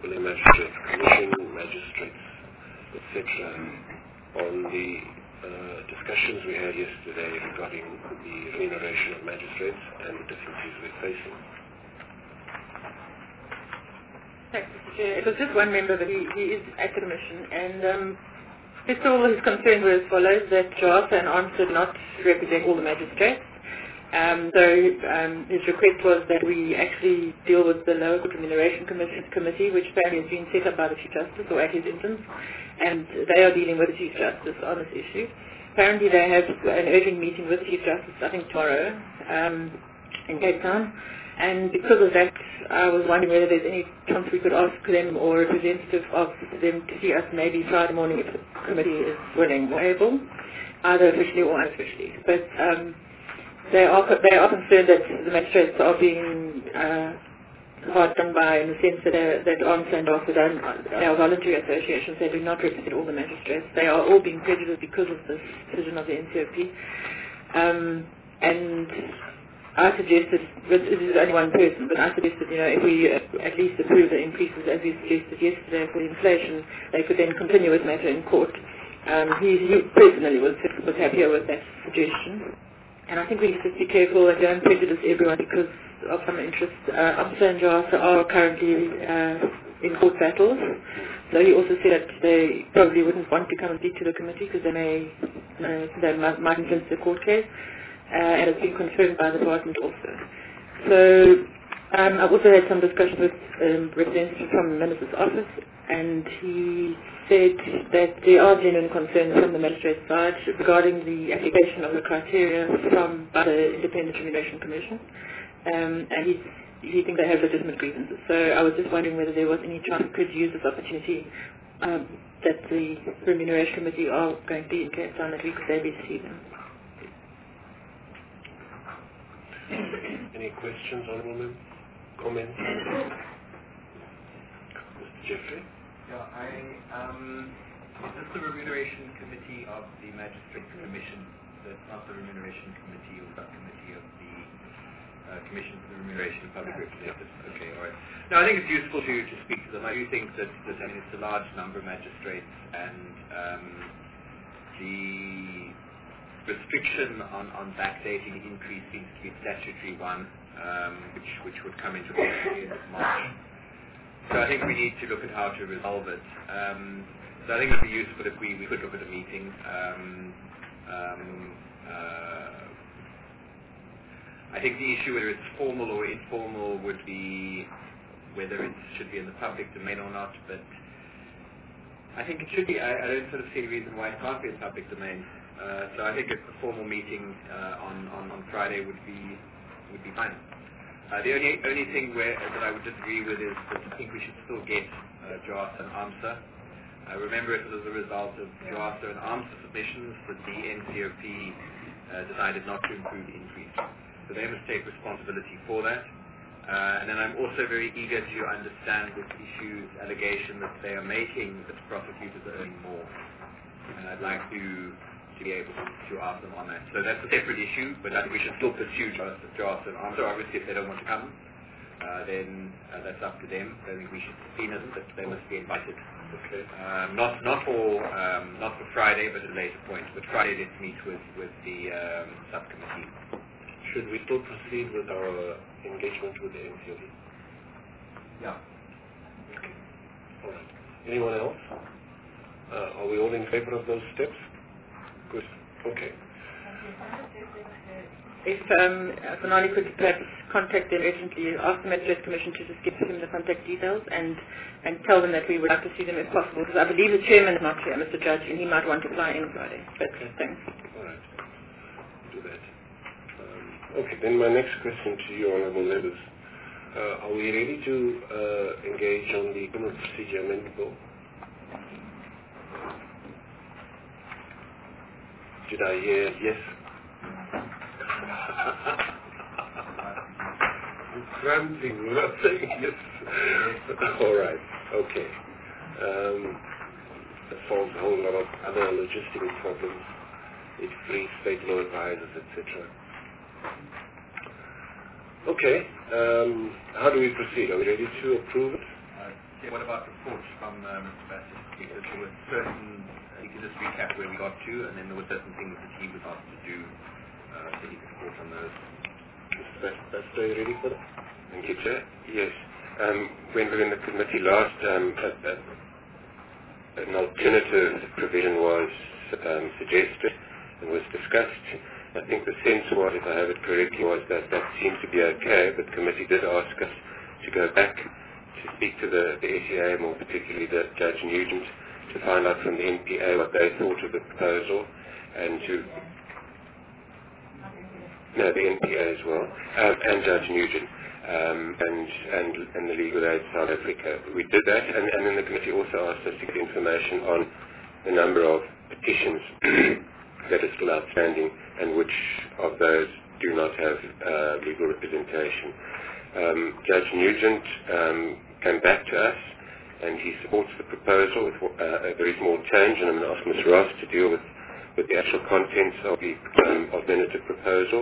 Disciplinary Magistrates Commission, magistrates, etc. on the discussions we had yesterday regarding the remuneration of magistrates and the difficulties we're facing. Thanks, Mr. Chair. It was just one member, but he is at the Commission, and first of all, his concerns were as follows, that JARSA and ARMSA do not represent all the magistrates. His request was that we actually deal with the Lower Court Remuneration Committee, which apparently has been set up by the Chief Justice, or at his instance, and they are dealing with the Chief Justice on this issue. Apparently they have an urgent meeting with the Chief Justice, I think tomorrow, in Cape Town, and because of that, I was wondering whether there's any chance we could ask them or a representative of them to see us maybe Friday morning if the committee is willing or able, either officially or unofficially. But they are concerned that the magistrates are being hard done by, in the sense that ARMSA and ARSA they are voluntary associations. They do not represent all the magistrates. They are all being prejudiced because of this decision of the NCOP. And I suggested, this is only one person, but I suggested, if we at least approve the increases as we suggested yesterday for the inflation, they could then continue with matter in court. He personally was happier with that suggestion. And I think we need to be careful that we don't prejudice everyone because of some interest. ARMSA and JARSA are currently in court battles. So he also said that they probably wouldn't want to come and speak to the committee because they might influence the court case. And it's been confirmed by the department also. So I've also had some discussions with representatives from the Minister's office, and he said that there are genuine concerns from the magistrate's side regarding the application of the criteria by the Independent Remuneration Commission, and he thinks they have legitimate grievances. So I was just wondering whether there was any chance we could use this opportunity that the Remuneration Committee are going to be in Cape Town, that we could maybe see them. Any questions, Honourable Member? Comments? Mr. Jeffrey? Yeah, is this the Remuneration Committee of the Magistrates Commission? So it's not the Remuneration Committee or subcommittee of the Commission for the Remuneration of Public Representatives? Okay, all right. No, I think it's useful to speak to them. I do think that it's a large number of magistrates, and the restriction on backdating increase seems to be a statutory one, which would come into effect at the end of March. So I think we need to look at how to resolve it. So I think it would be useful if we could look at a meeting. I think the issue, whether it's formal or informal, would be whether it should be in the public domain or not, but I think it should be. I don't sort of see a reason why it can't be in public domain. So I think a formal meeting on Friday would be fine. The only thing that I would disagree with is that I think we should still get JARSA and ARMSA. Remember, it was a result of JARSA and ARMSA submissions that the NCOP decided not to improve the increase. So they must take responsibility for that. And then I'm also very eager to understand this allegation that they are making that prosecutors are earning more. And I'd like to be able to ask them on that. So that's a separate issue, but I think we should still pursue JARSA and ARMSA. Obviously, if they don't want to come, then that's up to them. I think we should subpoena them, but they must be invited. Okay. Not for Friday, but at a later point. But Friday, let's meet with the subcommittee. Should we still proceed with our engagement with the NCOP? Yeah. Okay. All right. Anyone else? Are we all in favor of those steps? Good. Okay. If Sonali could perhaps contact them urgently, ask the Magistrates Commission to just give him the contact details and tell them that we would like to see them if possible, because I believe the chairman is not here, Mr. Judge, and he might want to fly in Friday. But okay. Thanks. All right. Do that. Okay, then my next question to you, Honourable Members. Are we ready to engage on the Criminal Procedure Amendment Bill? Did I hear yes? I'm cramping, we're not saying yes. All right, okay. That solves a whole lot of other logistical problems. It frees state law advisors, etc. Okay, how do we proceed? Are we ready to approve it? Yeah, what about reports from Mr. Bassett? Because there were certain, you can just recap where we got to, and then there were certain things that he was asked to do, so he could report on those. Mr. Bassett, are you ready for that? Thank you, Chair. Yes. When we were in the committee last, an alternative provision was suggested and was discussed. I think the sense was, if I have it correctly, was that seemed to be okay, but the committee did ask us to go back to speak to the SEA, more particularly Judge Nugent, to find out from the NPA what they thought of the proposal, and the NPA as well, and Judge Nugent, and the Legal Aid South Africa. We did that, and then the committee also asked us to get information on the number of petitions that are still outstanding and which of those do not have legal representation. Judge Nugent came back to us and he supports the proposal. There is more change, and I'm going to ask Ms. Ross to deal with the actual contents of the alternative proposal.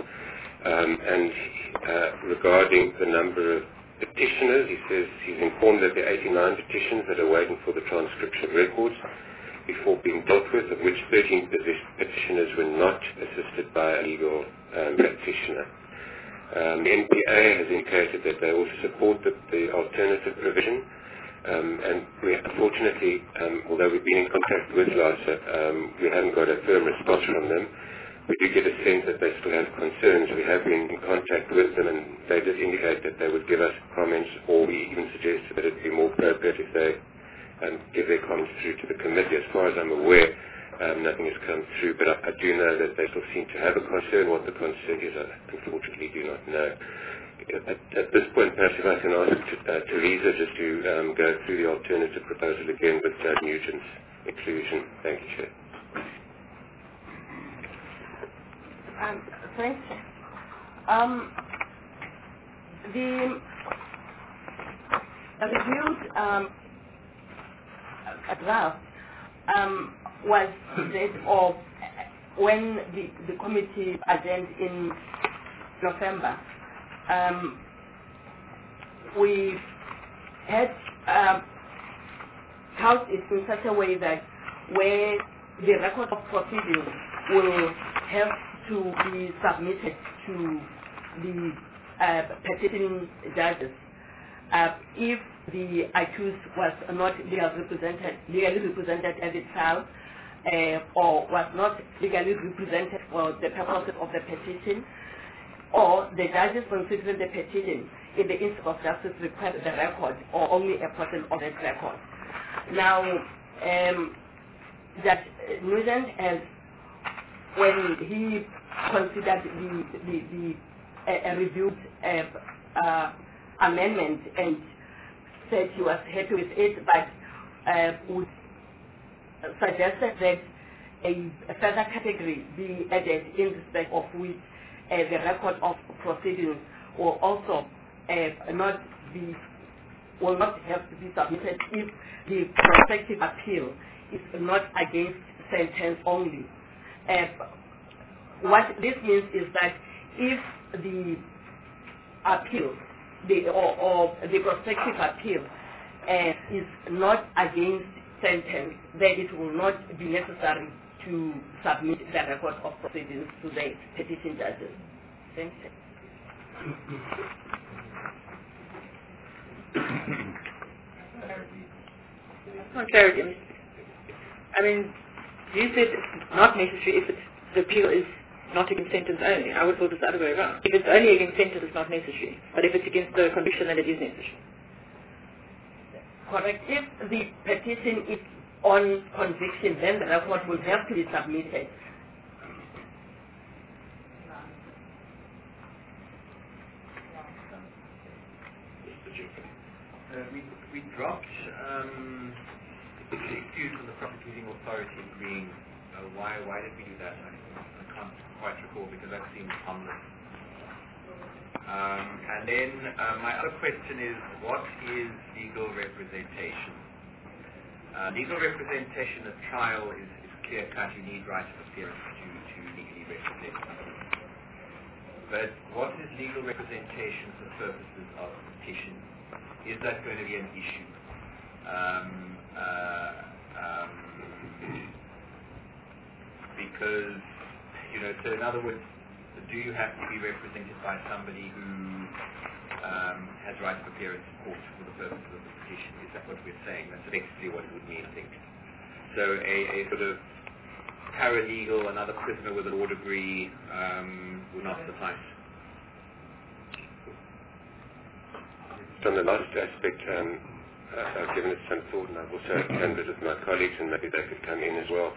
Regarding the number of petitioners, he says he's informed that there are 89 petitions that are waiting for the transcription of records before being dealt with, of which 13 petitioners were not assisted by a legal practitioner. The NPA has indicated that they also support the alternative provision, and we unfortunately, although we've been in contact with LASA, we haven't got a firm response from them. We do get a sense that they still have concerns. We have been in contact with them, and they did indicate that they would give us comments, or we even suggested that it would be more appropriate if they give their comments through to the committee. As far as I'm aware, nothing has come through, but I do know that they still seem to have a concern. What the concern is, I unfortunately do not know. At this point, perhaps if I can ask Teresa just to go through the alternative proposal again with Judge Nugent's inclusion. Thank you, Chair. Thanks. The reviewed draft was that of when the committee adjourned in November. We had housed it in such a way that where the record of proceedings will have to be submitted to the petitioning judges if the accused was not legally represented at the trial, or was not legally represented for the purposes of the petition, or the judges considering the petition in the interest of justice request the record or only a portion of that record. Now, Judge Nugent has, when he considered the reviewed amendment and said he was happy with it, but would suggested that a further category be added in respect of which the record of proceedings will also will not have to be submitted if the prospective appeal is not against sentence only. What this means is that if the appeal, or the prospective appeal is not against sentence, then it will not be necessary to submit the record of proceedings to the petition judges. Thank you. On clarity, I mean, you said it's not necessary if the appeal is not against sentence only. I would thought it's the other way around. If it's only against sentence, it's not necessary. But if it's against the conviction, then it is necessary. Correct. If the petition is on conviction, then the record will have to be submitted. We dropped the excuse from the prosecuting authority agreeing. Why did we do that? I can't quite recall because that seems harmless. And then my other question is, what is legal representation? Legal representation at trial is clear-cut. You need right of appearance to legally represent someone. But what is legal representation for purposes of petition? Is that going to be an issue? because, so in other words, do you have to be represented by somebody who has right of appearance in court for the purposes of the petition? Is that what we're saying? That's effectively what it would mean, I think. So a sort of paralegal, another prisoner with a law degree would not suffice. On the last aspect, I've given it some thought, and I've also canvassed with my colleagues, and maybe they could come in as well.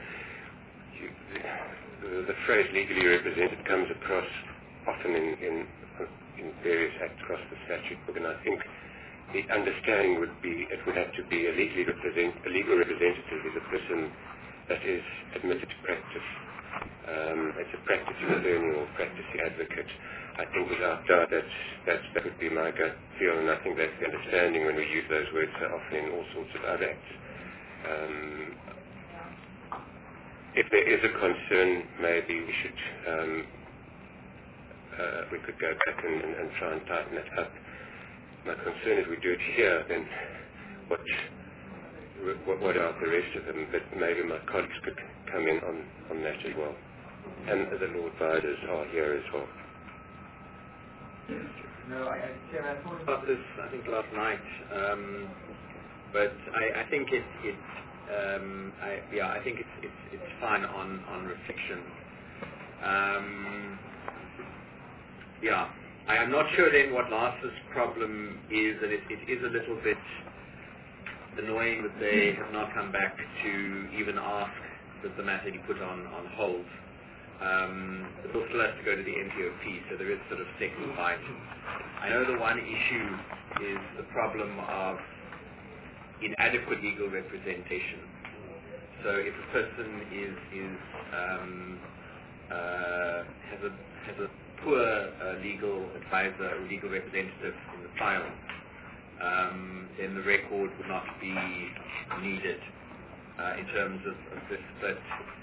The phrase legally represented comes across often in various acts across the statute book, and I think the understanding would be it would have to be a legal representative is a person that is admitted to practice. It's a practicing attorney or practicing advocate. I think without doubt that would be my gut feel, and I think that's the understanding when we use those words so often in all sorts of other acts. If there is a concern, maybe we should we could go back and try and tighten it up. My concern is we do it here, then what are the rest of them? But maybe my colleagues could come in on that as well. And the law advisors are here as well. No, I thought about this, I think, last night. But I think I think it's fine on reflection. I'm not sure then what Lars's problem is, and it is a little bit annoying that they have not come back to even ask that the matter be put on hold. The bill still has to go to the NPOP, so there is sort of second bite. I know the one issue is the problem of inadequate legal representation. So if a person has a poor legal advisor or legal representative in the file, then the record would not be needed in terms of this. But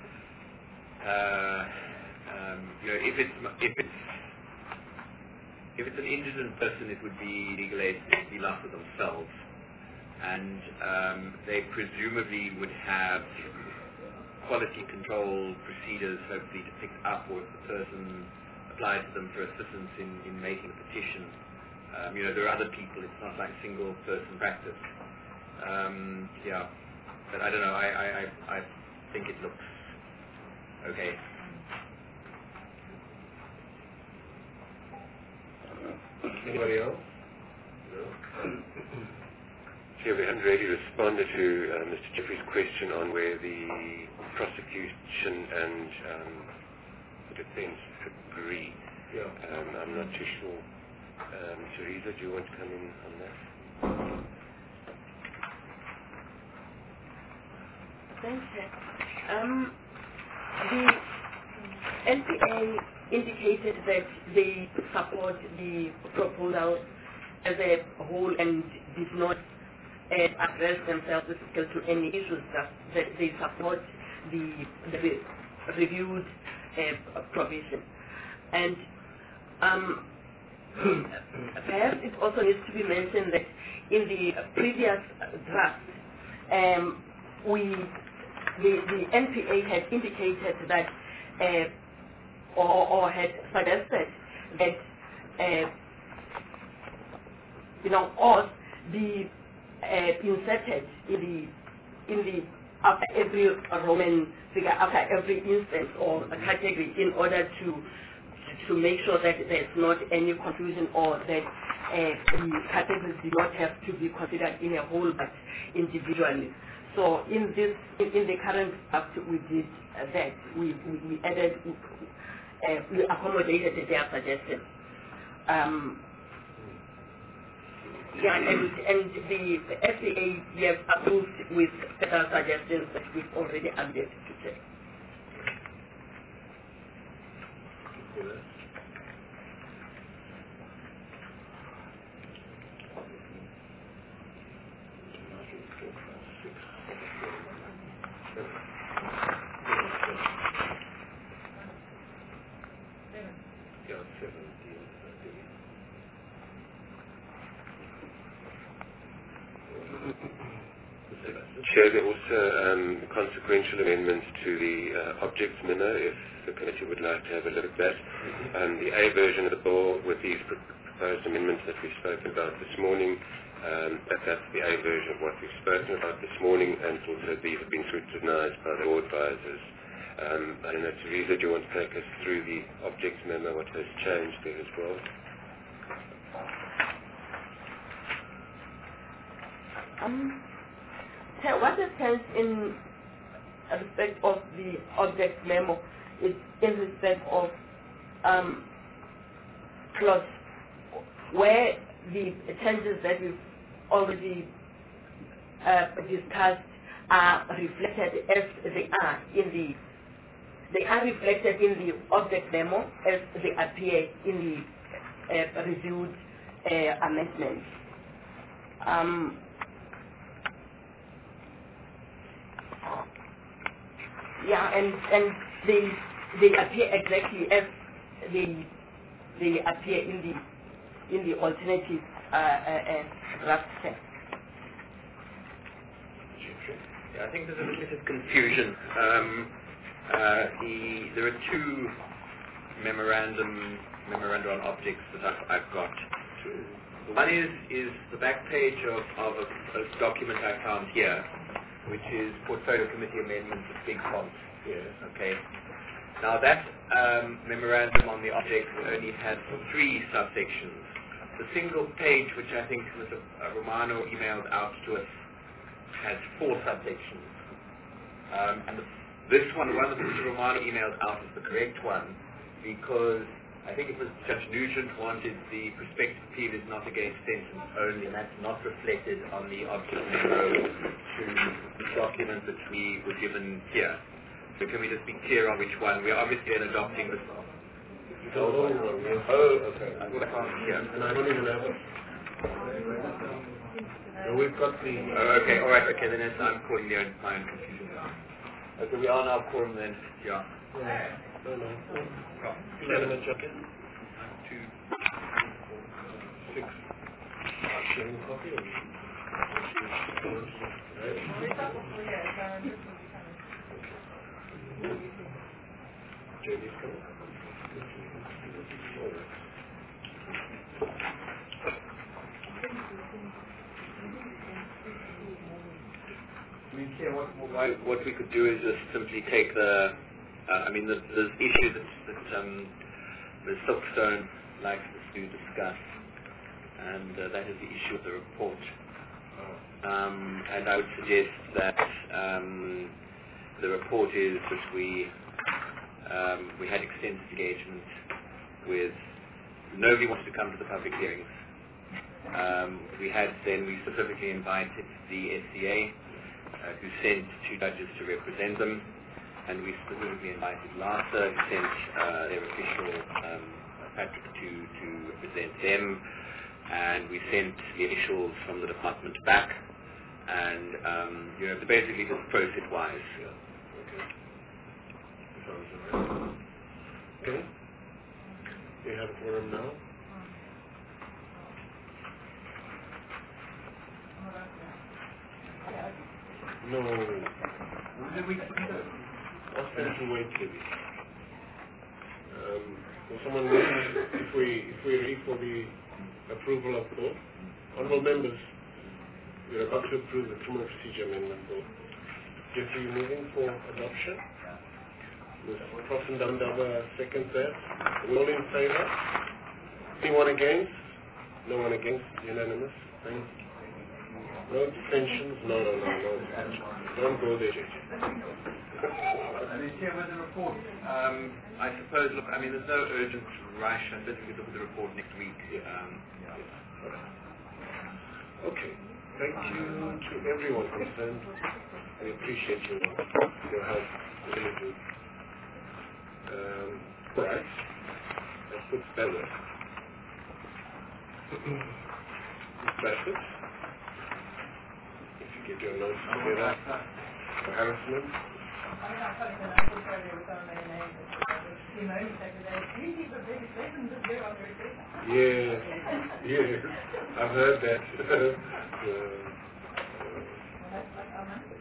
if it's an indigent person, it would be legal aid to be left for themselves, and they presumably would have quality control procedures, hopefully, to pick up, or if the person applies to them for assistance in making a petition. There are other people. It's not like single person practice. But I don't know. I think it looks okay. Anybody else? No? Yeah, we haven't really responded to Mr. Jeffrey's question on where the prosecution and the defense agree. Yeah. I'm not too sure. Teresa, do you want to come in on that? Thank you. The NPA indicated that they support the proposal as a whole and did not address themselves with regard to any issues, that they support the reviewed provision. And perhaps it also needs to be mentioned that in the previous draft, the NPA had indicated that or had suggested that or be inserted in the after every Roman figure, after every instance or category, in order to make sure that there's not any confusion, or that the categories do not have to be considered in a whole but individually. So in the current draft, we did that. We added, we accommodated their suggestion. And the FCA has approved with further suggestions that we've already added to check. Chair, there are also consequential amendments to the objects memo, if the committee would like to have a look at that. The A version of the bill with these proposed amendments that we've spoken about this morning, that's the A version of what we've spoken about this morning, and also these have been scrutinized by the law advisors. I don't know, Teresa, do you want to take us through the objects memo, what has changed there as well? What has changed in respect of the object memo is in respect of clause where the changes that we've already discussed are reflected as they are reflected in the object memo as they appear in the reviewed amendments. And they appear exactly as they appear in the alternative draft text. Yeah, I think there's a little bit of confusion. There are two memoranda on objects that I've got. One is the back page of a document I found here, which is Portfolio Committee Amendments with big font. Yes. Okay. Now that memorandum on the object only had 3 subsections. The single page, which I think Mr. Romano emailed out to us, has 4 subsections. This one, the one that Mr. Romano emailed out, is the correct one, because I think it was Judge Nugent wanted the prospective appeal is not against sentence only, and that's not reflected on the object memo to the document that we were given here. So can we just be clear on which one? We're obviously adopting this. Oh, okay. I can't hear. And I don't even have it. So we've got the... Oh, okay, all right, okay, then I'm calling my own confusion. Okay, we are now quorum then. Yeah. No. 11 a jacket. 2, 6. 7 copy. JD's coming. What we could do is just simply take the, there's issues that Ms. Silkstone likes us to discuss, and that is the issue of the report. And I would suggest that the report is that we had extensive engagement with, nobody wanted to come to the public hearings. We specifically invited the SCA, who sent 2 judges to represent them, and we specifically invited LASA, who sent their official Patrick to represent them, and we sent the initials from the department back, and basically just process-wise. Okay. You have a forum now? No. When did we Ask them to wait, maybe. Will someone wait if we're ready for the approval of the bill? Honourable members, we're about to approve the criminal procedure amendment bill. Jeffrey, you moving for adoption? Ms. Crossendamdaba seconds that. All in favour? Anyone against? No one against? Unanimous? Thank you. No abstentions? No abstentions. Don't go there, JJ. Chair, with the report, I suppose, there's no urgent rush. I suppose we could look at the report next week. Okay. Thank you to everyone concerned. We appreciate your help, diligence. Right. Let's put better. Bassett. If you get your notes together. For harassment. Yes, I've heard that.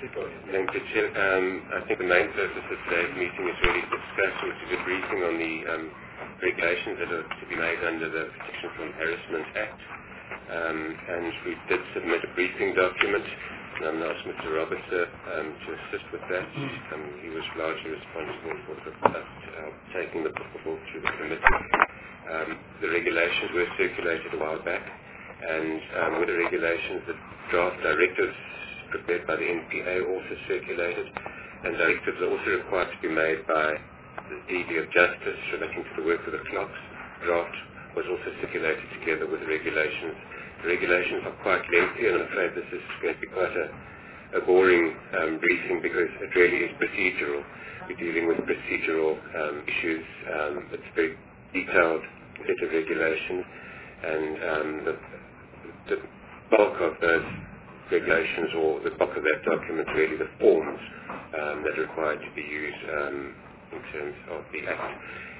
Thank you, Chair. I think the main purpose of today's meeting is really to discuss or to do a briefing on the regulations that are to be made under the Protection from Harassment Act. And we did submit a briefing document. And I'm asked Mr. Robertson to assist with that. He was largely responsible for taking the proposal to the committee. The regulations were circulated a while back, and with the regulations, the draft directives prepared by the NPA also circulated, and directives are also required to be made by the DD of Justice relating to the work of the clocks. Draft was also circulated together with the regulations. The regulations are quite lengthy, and I'm afraid this is going to be quite a boring briefing because it really is procedural. We're dealing with procedural issues. It's a very detailed set of regulations, and the bulk of those regulations, or the bulk of that document, really the forms that are required to be used in terms of the Act.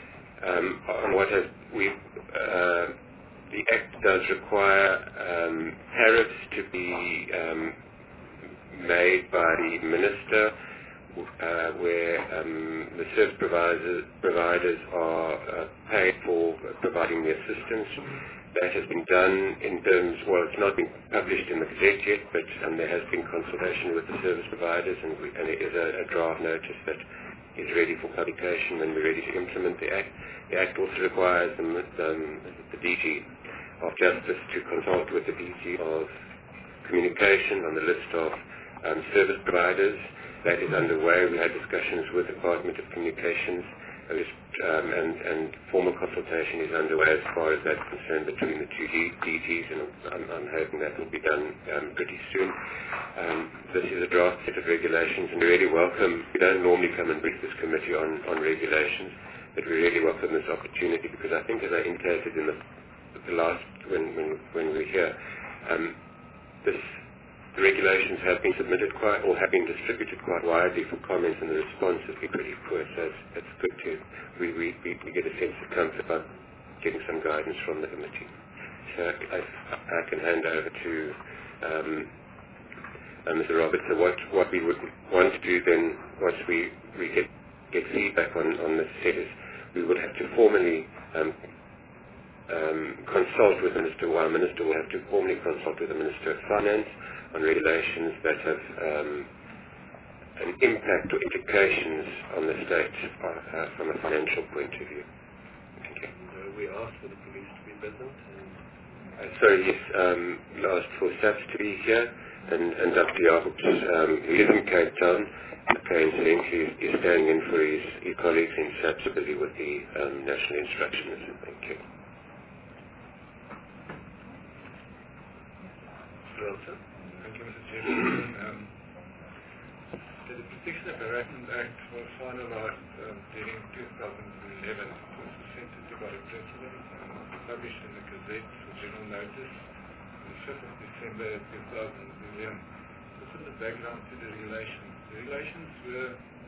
The Act does require tariffs to be made by the Minister where the service providers are paid for providing the assistance. That has been done in terms, well, it's not been published in the Gazette yet, but there has been consultation with the service providers, and there is a draft notice that is ready for publication when we're ready to implement the Act. The Act also requires the DG of Justice to consult with the DG of Communication on the list of service providers. That is underway. We had discussions with the Department of Communications, and formal consultation is underway as far as that's concerned between the two DGs, and I'm hoping that will be done pretty soon. This is a draft set of regulations, and we really welcome, we don't normally come and brief this committee on regulations, but we really welcome this opportunity because I think, as I indicated in the last, when we were here, the regulations have been submitted have been distributed quite widely for comments, and the response has been pretty poor. So it's good to we get a sense of comfort about getting some guidance from the committee. So I can hand over to Mr. Roberts. So what we would want to do then, once we get feedback on this set, is we would have to formally consult with the Minister. Our Minister will have to formally consult with the Minister of Finance on regulations that have an impact or implications on the state from a financial point of view. Thank you. And, we asked for the police to be present. Sorry, yes, we asked for SAPS to be here, and Dr. Jacobs, who lives in Cape Town, incidentally is standing in for his colleagues in SAPS, busy with the national instructions. Thank you. Well, sir. Thank you, Mr. Chairman. The Protection of Harassment Act was finalized during 2011. It was presented to by the President and published in the Gazette for general notice on the 5th of December 2011. This is the background to the regulations. The regulations were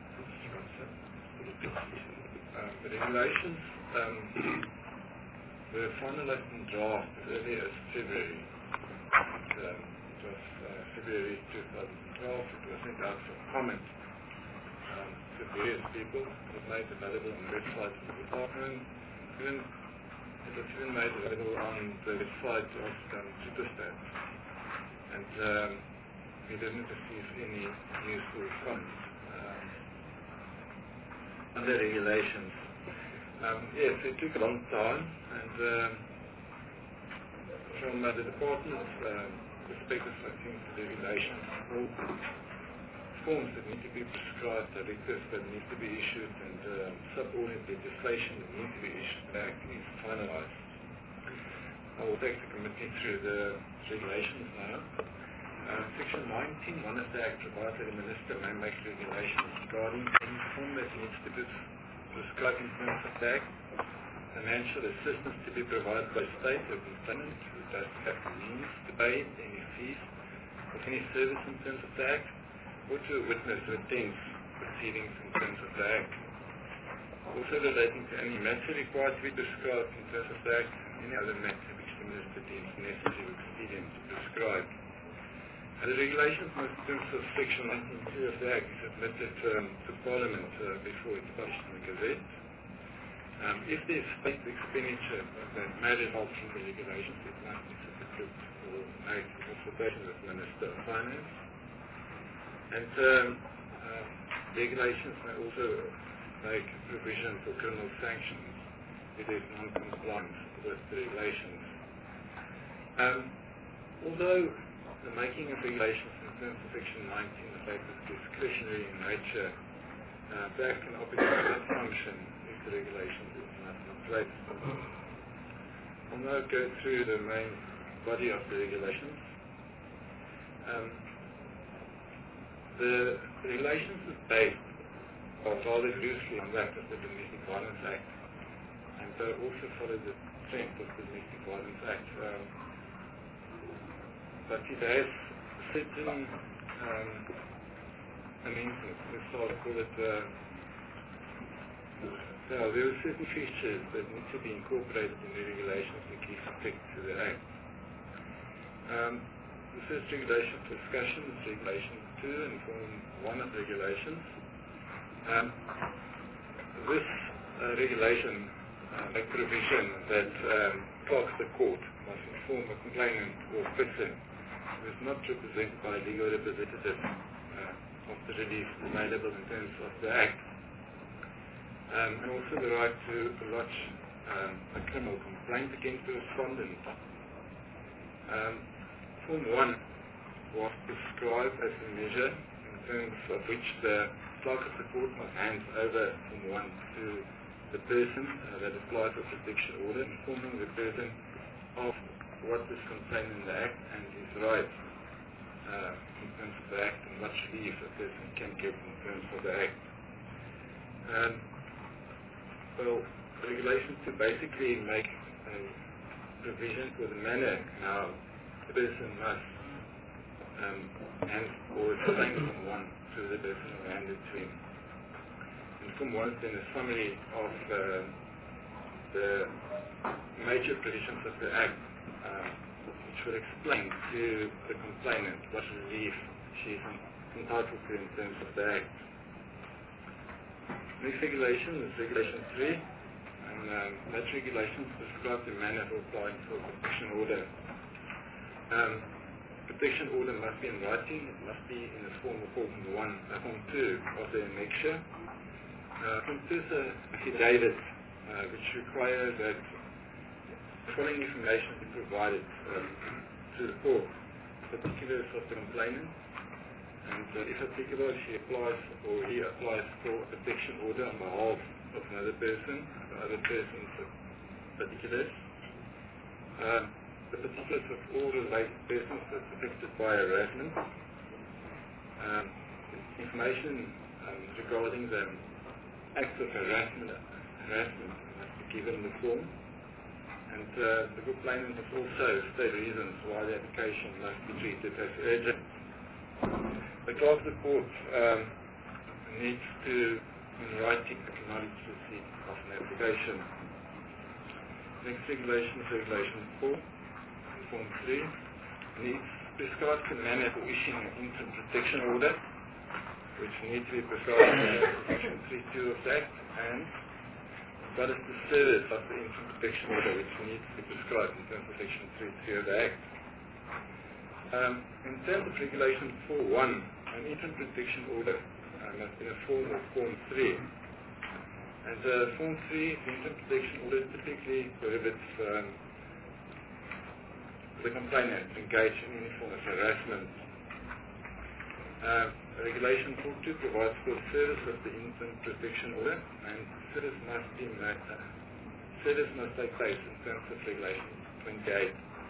were finalized in draft as early as February. It was February 2012. It was sent out for comment to various people. It was made available on the website of the department. It was even made available on the website of Superstat. And we didn't receive any useful comments on the regulations. Yes, it took a long time, and from the department's perspective, I think the regulations, all forms that need to be prescribed, directives that need to be issued, and subordinate legislation that need to be issued back is finalized. I will take the committee through the regulations now. Section 19, one of the Act provides that the Minister may make regulations regarding any form that needs to be prescribed in terms of the Act, financial assistance to be provided by state or component who does have the means to pay any fees of any service in terms of the Act, or to witness or attend proceedings in terms of the Act. Also relating to any matter required to be prescribed in terms of the Act, and any other matter which the Minister deems necessary or expedient to prescribe. And the regulations in terms of Section 19.2 of the Act is submitted to Parliament before it's published in the Gazette. If there's state expenditure that may result from the regulations, it must be submitted for made consultation with the Minister of Finance. And regulations may also make provision for criminal sanctions if there's non-compliance with the regulations. Although the making of regulations in terms of Section 19 of the Act is discretionary in nature, the Act can operate that function if the regulations is not in place. I'll now go through the main body of the regulations. The regulations is based rather loosely on that of the Domestic Violence Act, and also follow the trend of the Domestic Violence Act. But it has certain amendments. Let's call it. There are certain features that need to be incorporated in the regulations to give effect to the Act. The first regulation for discussion is Regulation 2 and Form 1 of regulations. This regulation makes provision that clerks the court must inform a complainant or person who is not represented by a legal representative of the relief available in terms of the Act, and also the right to lodge a criminal complaint against the respondent. Form 1 was prescribed as a measure in terms of which the clerk of the court must hand over Form 1 to the person that applies for protection order, informing the person of what is contained in the Act and his rights in terms of the Act and what relief a person can get in terms of the Act. Well, regulations to basically make a provision for the manner how the person must hand or explain Form 1 to the person who handed to him. And Form 1 is then a summary of the major provisions of the Act, which will explain to the complainant what relief she is entitled to in terms of the Act. Next regulation is Regulation 3, and that regulation prescribes the manner for applying for a protection order. Protection order must be in writing, it must be in the form of Form 2 of the annexure. Form 2 is an affidavit which requires that the following information be provided to the court, particulars of the complainant, and if applicable, she applies or he applies for a protection order on behalf of another person, the other person's particulars. The particulars of all related persons that's affected by harassment. Information regarding the acts of harassment must be given in the form. And the complainant must also state reasons why the application must be treated as urgent. The clerk of the court needs to, in writing, acknowledge receipt of an application. Next regulation is Regulation 4. Form 3 needs prescribed the manner for issuing an interim protection order, which needs to be prescribed in Section 3.2 of the Act, and as well as the service of the interim protection order, which needs to be prescribed in terms of Section 3.3 of the Act. In terms of Regulation 4.1, an interim protection order must be in a form of Form 3. And Form 3, the interim protection order, typically prohibits the complainant to engage in any form of harassment. Regulation 4.2 provides for the service of the interim protection order, and service must take place in terms of Regulation 28.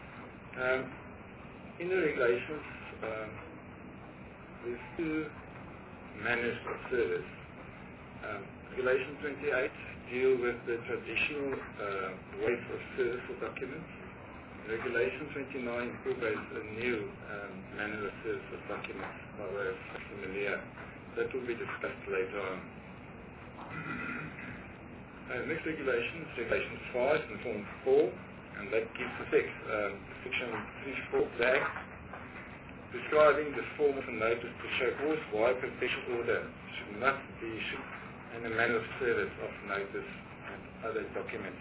In the regulations, there's two manners of service. Regulation 28 deal with the traditional ways of service for documents. Regulation 29 incorporates a new manner of service of documents by way of facsimile. That will be discussed later on. Next regulation is Regulation 5 in Form 4, and that gives effect to Section 3.4 of the Act. prescribing the form of a notice to show cause why a protection order should not be issued and the manner of service of notice and other documents.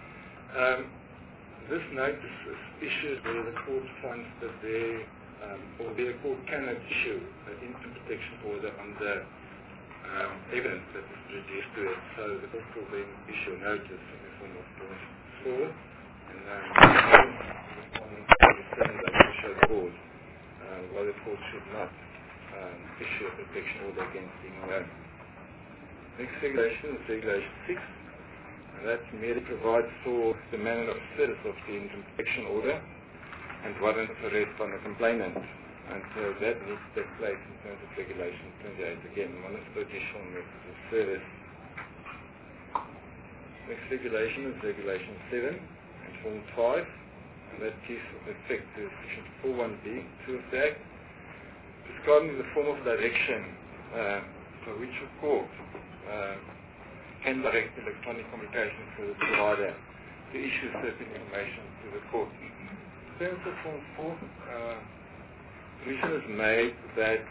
This notice is issued where the court finds that or where the court cannot issue an interim protection order on the evidence that is reduced to it. So the court will then issue a notice in the form of clause 4 and responding to the terms that will show cause. While the court should not issue a protection order against the owner. Next regulation is Regulation 6, and that merely provides for the manner of service of the interim protection order and warrant of arrest on the complainant. And that needs to take place in terms of Regulation 28. Again, one of the additional methods of service. Next regulation is Regulation 7 and Form 5. And that gives effect to Section 41B2 of the Act, prescribing the form of direction for which a court can direct electronic communication service provider to issue certain information to the court. In terms of Form 4, provision is made that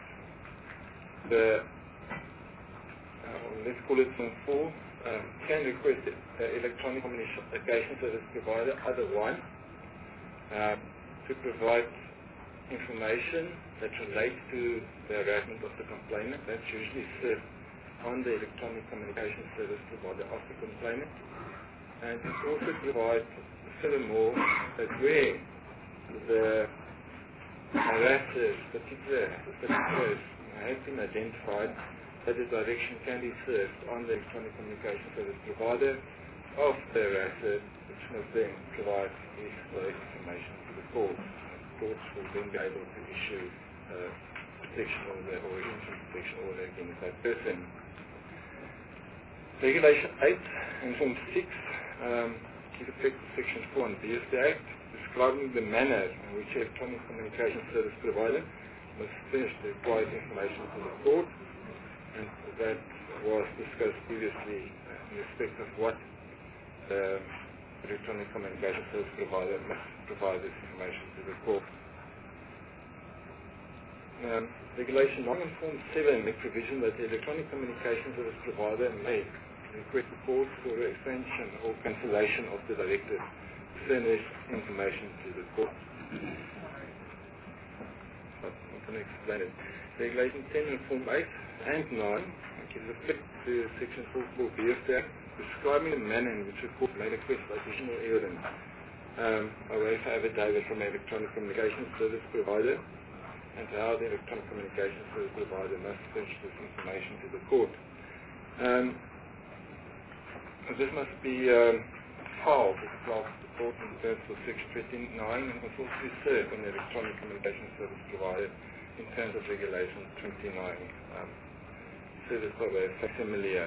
let's call it Form 4, can request electronic communication service provider, either one, to provide information that relates to the harassment of the complainant. That's usually served on the electronic communication service provider of the complainant. And it also provides furthermore that where the harasser's particular has been identified, that the direction can be served on the electronic communication service provider of the harasser, which must then provide this information to the court. Courts will then be able to issue a protection order or interim protection order against that person. Regulation 8 and Form 6 give effect to Section 4 and B of the Act, describing the manner in which electronic communication service provider must furnish the required information to the court, and that was discussed previously in respect of what the electronic communication service provider must provide this information to the court. Regulation 9 and Form 7 make provision that the electronic communication service provider may request the court for extension or cancellation of the directive to furnish information to the court. I'm going to explain it. Regulation 10 and Form 8 and 9 gives effect to Section 44B of the Act, describing the manner in which a court may request additional evidence by way of affidavit from an electronic communication service provider, and how the electronic communication service provider must furnish this information to the court. This must be filed with the clerk of the court in terms of Section 29, and must also be served on the electronic communication service provider in terms of Regulation 29. Service by way of facsimile.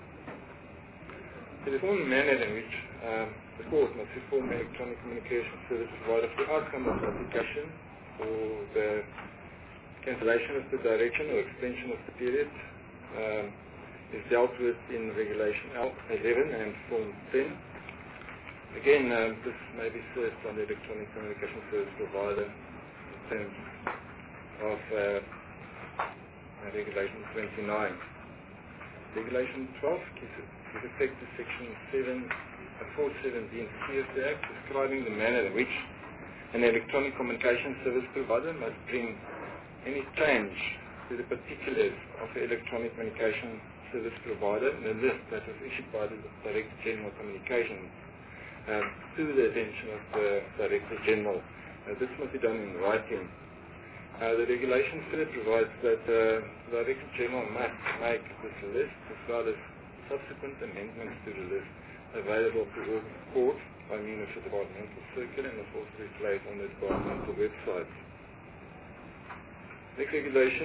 There is one manner in which the court must inform the electronic communication service provider of the outcome of the application for the cancellation of the direction or extension of the period is dealt with in Regulation 11 and Form 10. Again, this may be served on the electronic communication service provider in terms of Regulation 29. Regulation 12 gives effect to Section 4.7b and C of the Act, describing the manner in which an electronic communication service provider must bring any change to the particulars of the electronic communication service provider in a list that was issued by the Director General Communications to the attention of the Director General. This must be done in writing. The regulation further provides that the Director General must make this list as well as subsequent amendments to the list available to all courts by means of the departmental circular, and must also be placed on the departmental websites. Next regulation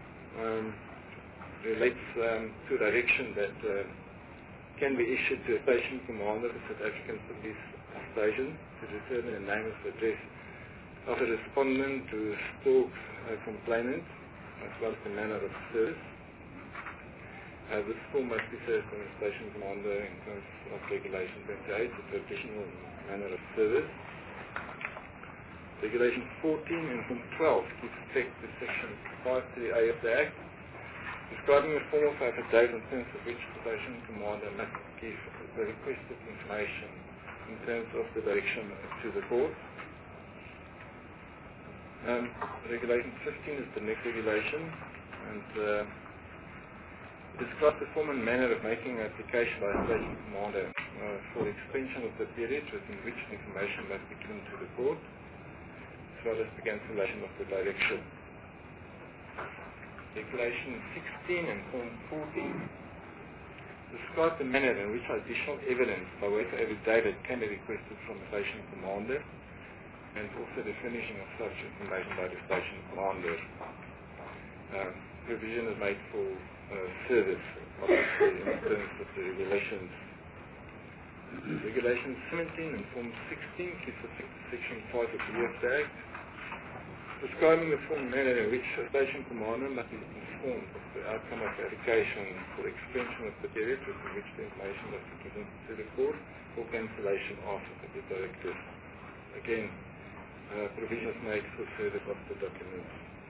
relates to a direction that can be issued to a station commander of the South African Police Station to determine the name of the address of the respondent to stalk a complainant, as well as the manner of service. This form must be served on the station commander in terms of Regulation 28, the traditional manner of service. Regulation 14 and Form 12 gives effect to Section 538 of the Act, describing the form of affidavit in terms of which the station commander must give the requested information in terms of the direction to the court. Regulation 15 is the next regulation, and it describes the form and manner of making an application by a station commander for the extension of the period within which the information must be given to the court, as well as the cancellation of the direction. Regulation 16 and Form 14 describe the manner in which additional evidence by way of affidavit can be requested from the station commander, and also the furnishing of such information by the station commander. Provision is made for service, obviously, in terms of the regulations. Regulation 17 and Form 16 gives effect to Section 5 of the Youth Act, describing the form and manner in which a station commander must be informed of the outcome of the application for extension of the period within which the information must be given to the court or cancellation of the directive. Again, provisions made for service of the documents.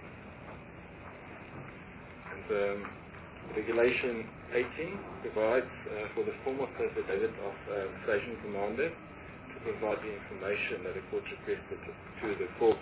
And Regulation 18 provides for the form of affidavit of station commander to provide the information that the court requested to the court.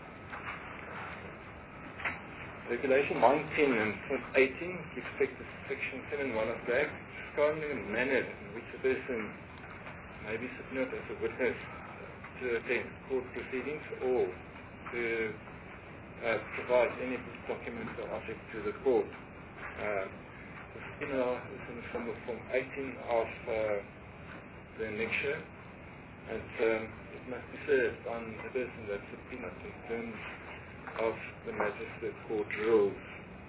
Regulation 19 and 18 gives effect to Section 7.1 of the Act, describing the manner in which a person may be subpoenaed as a witness to attend court proceedings or to provide any documents or object to the court. The subpoena is in the form of Form 18 of the annexure, and it must be served on the person that's subpoenaed in terms of the magistrate court rules.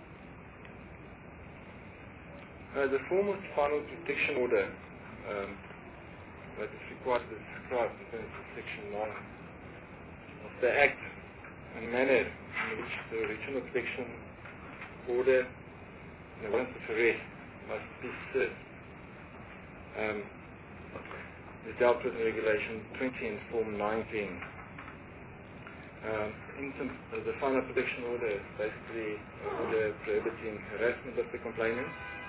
The form of final protection order that is required to describe in terms of Section 9 of the Act and manner in which the original protection order and the warrant of arrest must be served is dealt with in Regulation 20 and Form 19. The final protection order is basically an order prohibiting harassment of the complainant,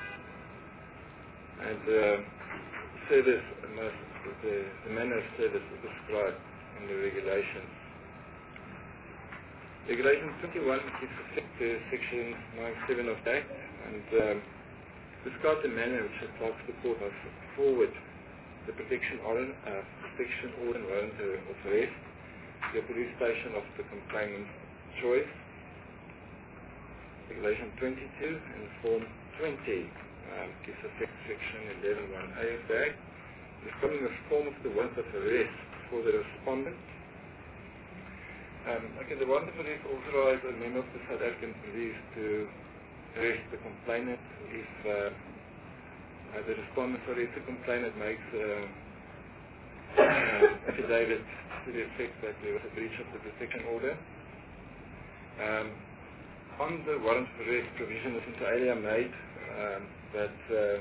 and the manner of service is described in the regulations. Regulation 21 gives effect to Section 97 of the Act, and describes the manner in which the clerk of the court must forward the protection order and warrant of arrest the police station of the complainant's choice. Regulation 22 and Form 20 gives effect to Section 11.1a of the Act, describing the form of the warrant of arrest for the respondent. The warrant of arrest authorizes a member of the South African police to arrest the complainant if the respondent arrests the complainant makes affidavit to the effect that there was a breach of the protection order. On the warrant of arrest, provision is inter alia made that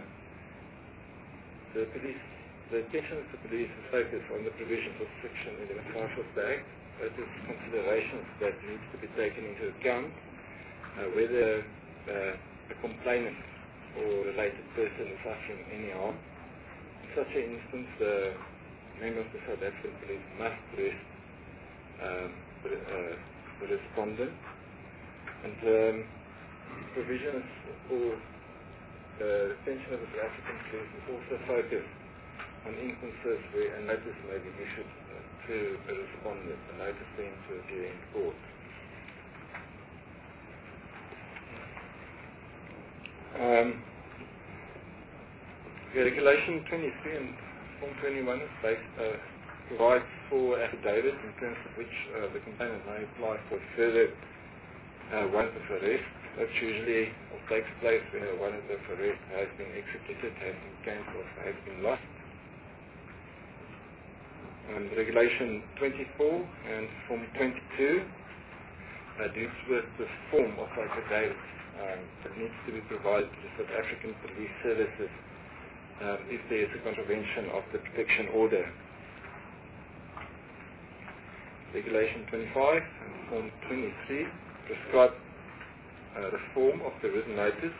the attention of the police is focused on the provisions of Section 11.5 of the Act. That is considerations that needs to be taken into account whether the complainant or related person is suffering any harm. In such an instance, the member of the South African police must arrest the respondent, and provisions for the detention of the South African police is also focused on instances where a notice may be issued to a respondent, a notice then to appear in court. Regulation 23 and Form 21 is provides for affidavit in terms of which the complainant may apply for further warrant of arrest. That usually takes place when a warrant of arrest has been executed, has been cancelled, has been lost. Regulation 24 and Form 22 deals with the form of affidavit that needs to be provided to the South African Police Services if there is a contravention of the protection order. Regulation 25 and Form 23 prescribe the form of the written notice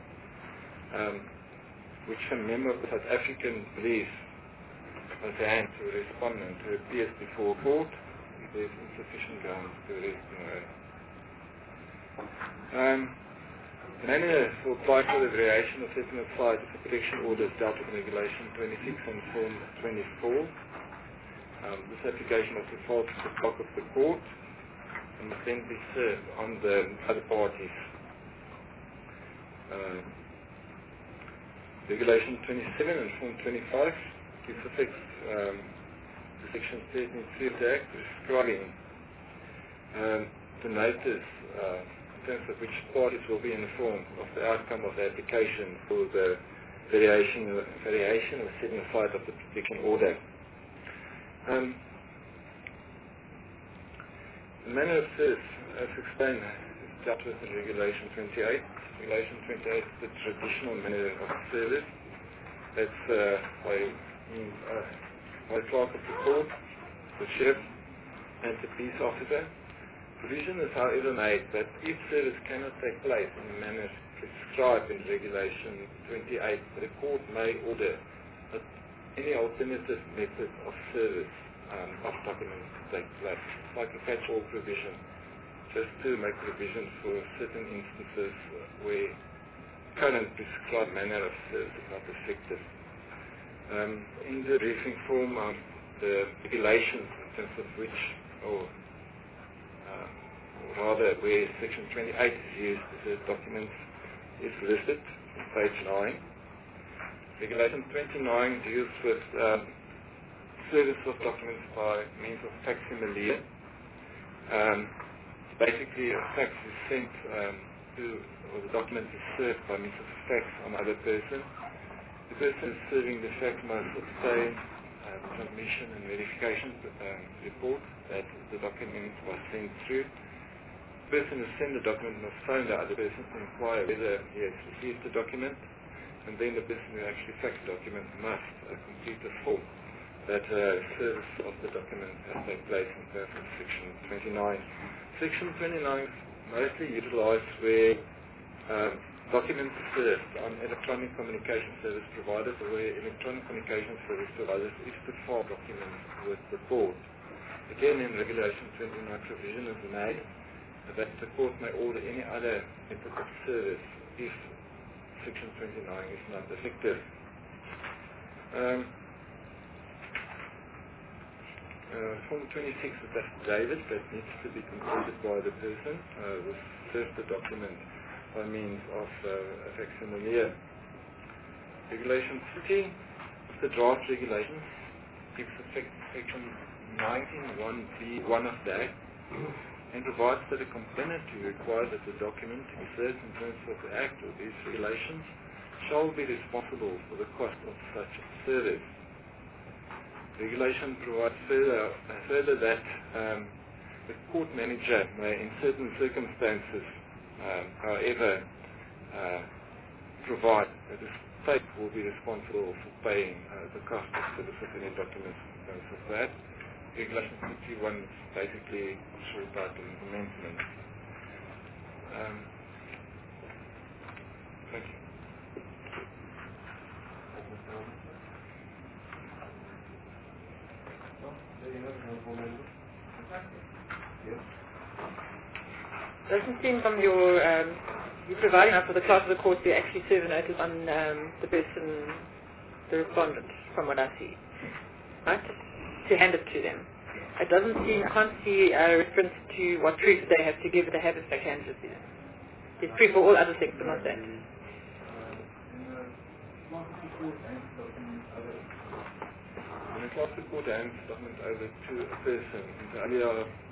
which a member of the South African police must hand to a respondent who appears before court if there is insufficient grounds to arrest him. The manner will apply for the variation of setting aside of the protection orders dealt with in Regulation 26 and Form 24. This application must be filed to the clerk of the court and must then be served on the other parties. Regulation 27 and Form 25 gives effect to Section 33 of the Act prescribing the notice in terms of which parties will be informed of the outcome of the application for the variation or setting aside of the protection order. The manner of service, as explained, is dealt with in Regulation 28. Regulation 28 is the traditional manner of service. That's by the clerk of the court, the sheriff, and the peace officer. Provision is, however, made that if service cannot take place in the manner prescribed in Regulation 28, the court may order that any alternative method of service of documents to take place, like a catch-all provision, just to make provision for certain instances where current prescribed manner of service is not effective. In the briefing form, the regulations in terms of which, or rather where Section 28 is used as a document is listed on page 9. Regulation 29 deals with service of documents by means of facsimile. Basically, a fax is sent or the document is served by means of fax on another person. The person serving the fax must obtain transmission and verification report that the document was sent through. The person who sent the document must phone the other person to inquire whether he has received the document, and then the person who actually faxed the document must complete a form that service of the document has taken place in terms of Section 29. Section 29 is mostly utilized where documents are served on electronic communication service providers, or where electronic communication service providers is to file documents with the court. Again, in Regulation 29 provision is made that the court may order any other method of service if Section 29 is not effective. Form 26 is affidavit that needs to be completed by the person who served the document by means of a facsimile. Regulation 30 of the draft regulations gives effect to Section 19(1)(b)(1) of the Act and provides that a complainant who requires that the document to be served in terms of the Act or these regulations shall be responsible for the cost of such service. Regulation provides further that the court manager may, in certain circumstances, however, provide that the state will be responsible for paying the cost of service of any documents in terms of that. Regulation 51 is basically short out and amendment. Thank you. Doesn't seem from your you're providing us with the clerk of the court to actually serve a notice on the person, the respondent, from what I see, right? To hand it to them. It doesn't seem, I can't see a reference to what proof they have to give. They have if they handed it to them. There's proof for all other things, but not that. When a clerk of the court hands the document over to a person, the idea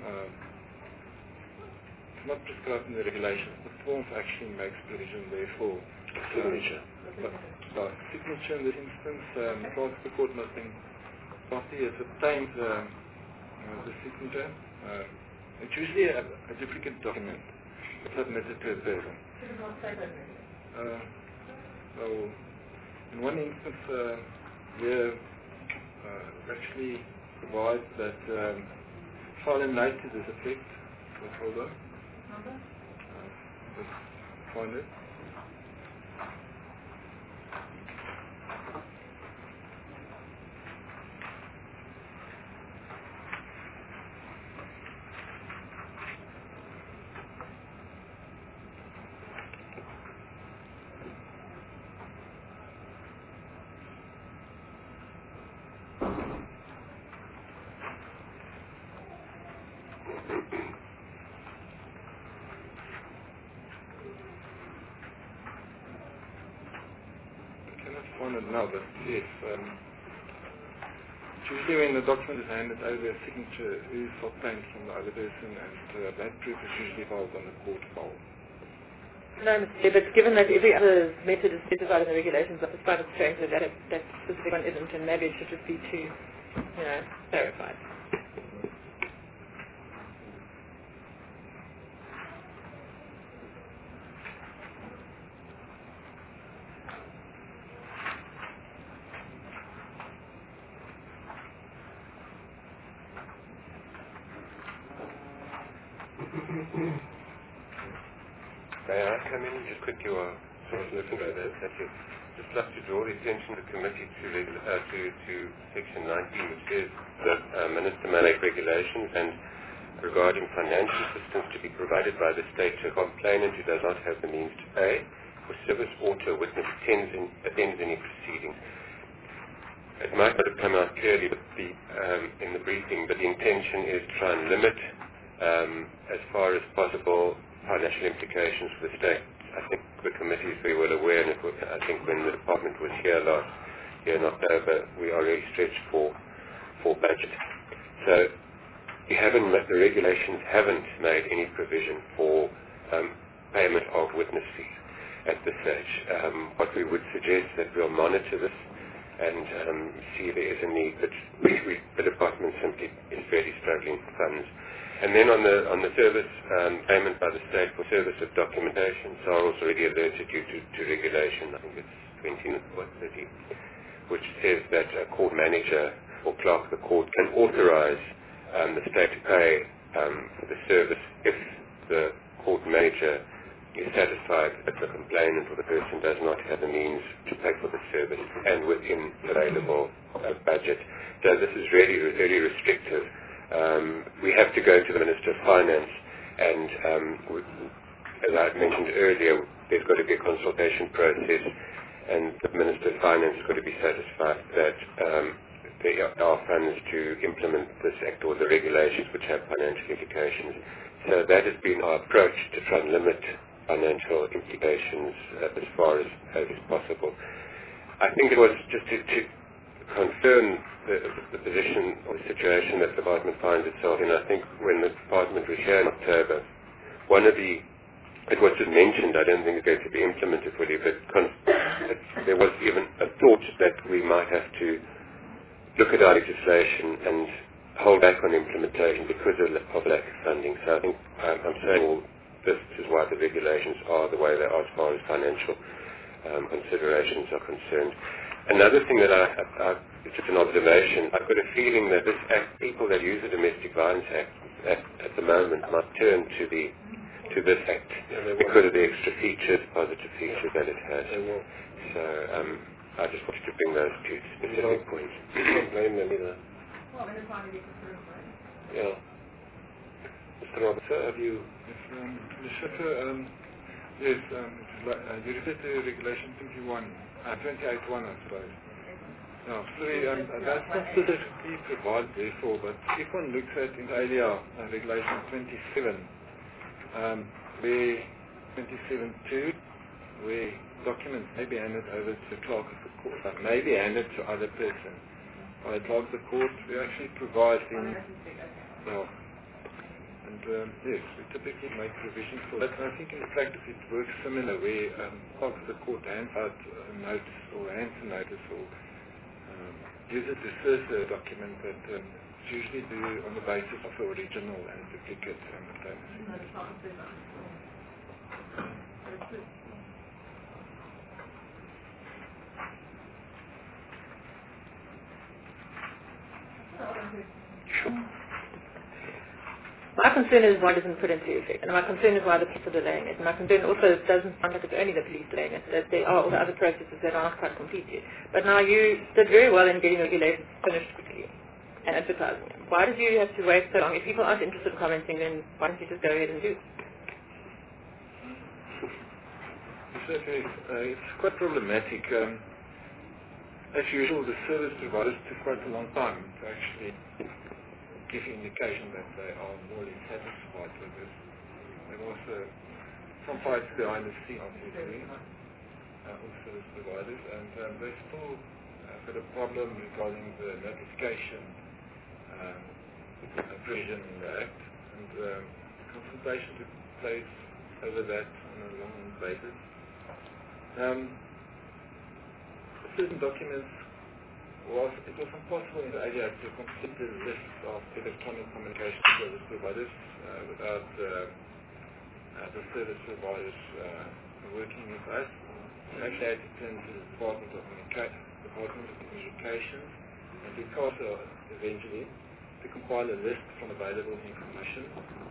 it's not prescribed in the regulations. The form actually makes provision therefore. Signature. Signature in this instance, the clerk of the court must then, after he has obtained the signature, it's usually a duplicate document submitted to a person. Well, in one instance, actually provides that file a note to this effect. What folder? Just find it. Find it now, but yes, it's usually when the document is handed over, a signature is obtained from the other person, and that proof is usually filed on the court file. No, Mr. Chair, but given that every other method is specified in the regulations, I just find it strange that that specific one isn't, and maybe it should just be too, clarified. May I come in just quickly while someone's looking at that? Thank you. Just like to draw the attention of the committee to Section 19, which says that Minister may make regulations and regarding financial assistance to be provided by the state to a complainant who does not have the means to pay for service or to a witness attends any proceedings. It might not have come out clearly in the briefing, but the intention is to try and limit, as far as possible, financial implications for the state. I think the committee is very well aware, and I think when the department was here last year in October, we are really stretched for budget. So the regulations haven't made any provision for payment of witness fees at this stage. What we would suggest that we'll monitor this and see if there is a need, but the department simply is fairly struggling for funds. And then on the service payment by the state for service of documentation, SARL's already alerted you to regulation, I think it's 2030, which says that a court manager or clerk of the court can authorize the state to pay for the service if the court manager is satisfied that the complainant or the person does not have the means to pay for the service and within available budget. So this is really, really restrictive. We have to go to the Minister of Finance, and as I mentioned earlier, there's got to be a consultation process, and the Minister of Finance has got to be satisfied that there are funds to implement this act or the regulations which have financial implications. So that has been our approach to try and limit financial implications as far as is possible. I think it was just to confirm the position or situation that the department finds itself in. I think when the department was here in October, it was just mentioned, I don't think it's going to be implemented fully, but there was even a thought that we might have to look at our legislation and hold back on implementation because of lack of funding. So I think I'm saying all this is why the regulations are the way they are as far as financial considerations are concerned. Another thing that it's just an observation, I've got a feeling that this act, people that use the Domestic Violence Act at the moment might turn to this act because of the extra features, positive features that it has. So I just wanted to bring those two specific points. You can't blame them either. Well, and it's not going to be confirmed, right? Yeah. Mr. Roberts, have you... Ms. Schiffer, yes, you referred to Regulation 28.1, I suppose. Now, sorry, that's not specifically provided therefore, but if one looks at inter alia Regulation 27, where 27.2, where documents may be handed over to the clerk of the court, may be handed to other person. By the clerk of the court, we actually provide in, yes, we typically make provision for that. And I think in practice it works similar, where clerk of the court hands out a notice or hands a notice or uses to search a document that it's usually do on the basis of the original and duplicate simultaneously. My concern is why it doesn't put into effect, and my concern is why the police are delaying it. And my concern also doesn't sound like it's only the police delaying it, that there are all the other processes that aren't quite complete yet. But now you did very well in getting regulations finished quickly and advertising them. Why did you have to wait so long? If people aren't interested in commenting, then why don't you just go ahead and do it? Certainly, it's quite problematic. As usual, the service providers took quite a long time to actually give indication that they are more or less satisfied with this. There was some fights behind the scenes, obviously, with service providers, and they still got a problem regarding the notification provision in the Act, and consultation took place over that on a long basis. Certain documents it was impossible in the ADA to complete the list of electronic communication service providers without the service providers working with us. We actually had to turn to the Department of Communications and DICASA eventually to compile a list from available information.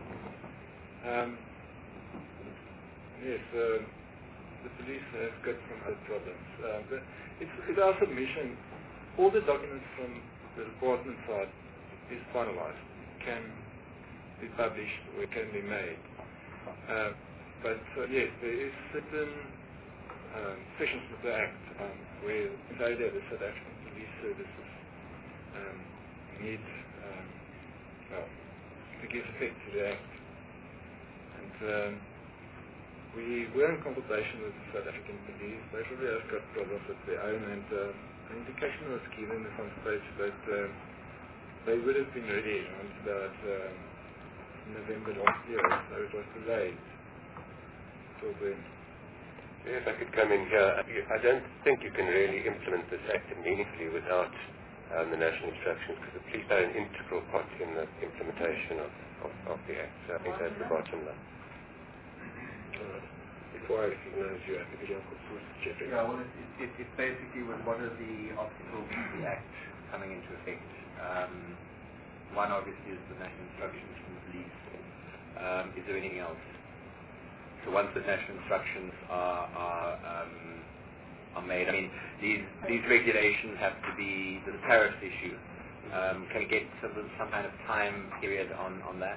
Yes, the police have got some other problems. But it's our submission. All the documents from the department side is finalized, can be published or can be made. But yes, there is certain sections of the Act where the South African Police Services need to give effect to the Act. And we were in consultation with the South African Police. They probably have got problems with their own, and an indication was given at some stage that they would have been ready around about November last year, so it was delayed till then. If I could come in here, I don't think you can really implement this Act meaningfully without the national instructions, because the police are an integral part in the implementation of the Act. So I think that's the bottom line. Before I recognize you, I think you have Jeffrey. Yeah, well, it's basically what are the obstacles to the Act coming into effect. One obviously is the national instructions from the police. Is there anything else? So once the national instructions are made, I mean, these regulations have to be the tariffs issue. Can we get some kind of time period on that?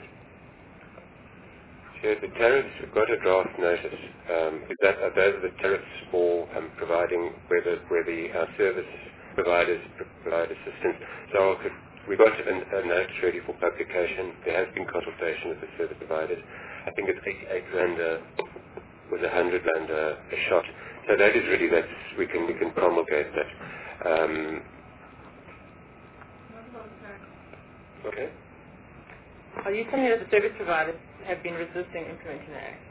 Sure, the tariffs, we've got a draft notice. Those are the tariffs for providing where the service providers provide assistance. So we've got a notice ready for publication. There has been consultation with the service providers. I think it's 88 rand with 100 rand a shot. So that is really we can promulgate that. Okay. Are you telling me that the service providers have been resisting implementing the Act?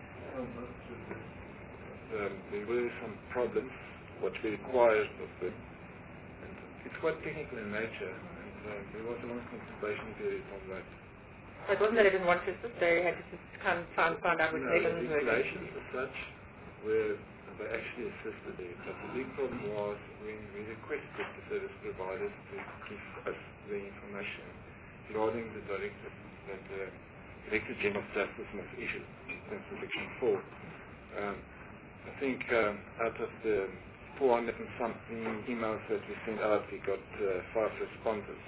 There were some problems, what we required of them. And it's quite technical in nature, and there was a long consultation period on that. So it wasn't that they didn't want to assist, they had to just kind of find out which mechanisms the regulations as such were they actually assisted there. But the big problem was when we requested the service providers to give us the information regarding the directive that the Director General of Justice must issue in terms of Section 4. I think out of the 400 and something emails that we sent out, we got 5 responses.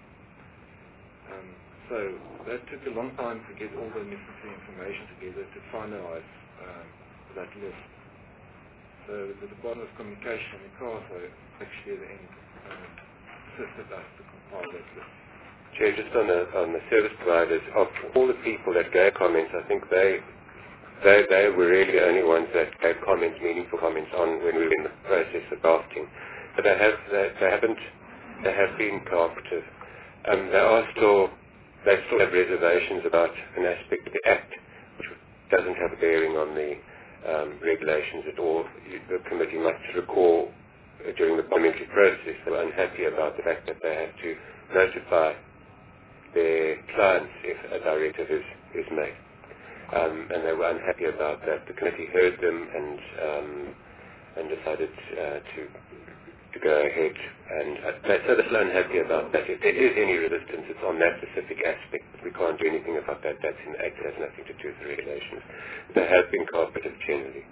So that took a long time to get all the necessary information together to finalize that list. So the Department of Communication and CASA actually at the end assisted us to compile that list. Chair, just on the service providers, of all the people that gave comments, I think they were really the only ones that gave comments, meaningful comments on when we were in the process of drafting. But they have been cooperative. They still have reservations about an aspect of the Act which doesn't have a bearing on the regulations at all. The committee must recall during the parliamentary process they were unhappy about the fact that they had to notify their clients if a directive is made. And they were unhappy about that. The committee heard them and decided to go ahead. And so the Sloan happy about that. If there is any resistance, it's on that specific aspect. We can't do anything about that. That has nothing to do with the regulations. They have been cooperative generally.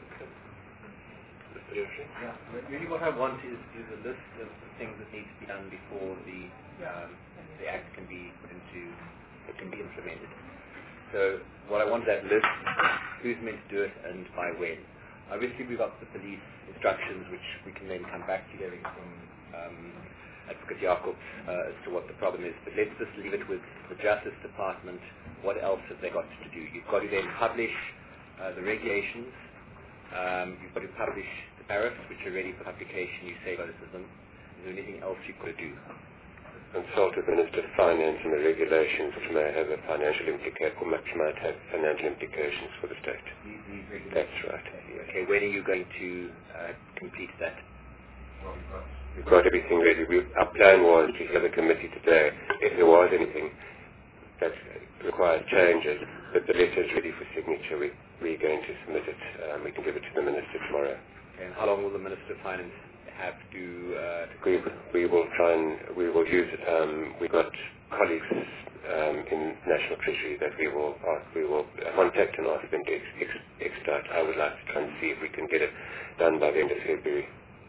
Yeah, really what I want is a list of the things that need to be done before the Act can be implemented. So what I want that list, who's meant to do it and by when. Obviously we've got the police instructions which we can then come back to hearing from Advocate Jacobs as to what the problem is. But let's just leave it with the Justice Department. What else have they got to do? You've got to then publish the regulations. You've got to publish the tariffs which are ready for publication. You say criticism. Is there anything else you've got to do? Consult with Minister of Finance and the regulations which may have a financial implication, or which might have financial implications for the state. These regulations. That's right. Okay, when are you going to complete that? We've got everything ready. Our plan was to hear the committee today. If there was anything that required changes, but the letter is ready for signature. We're going to submit it. We can give it to the Minister tomorrow. Okay, and how long will the Minister of Finance have to we will try and we will use it. We've got colleagues in National Treasury that we will contact and ask them to extort. I would like to try and see if we can get it done by the end of February.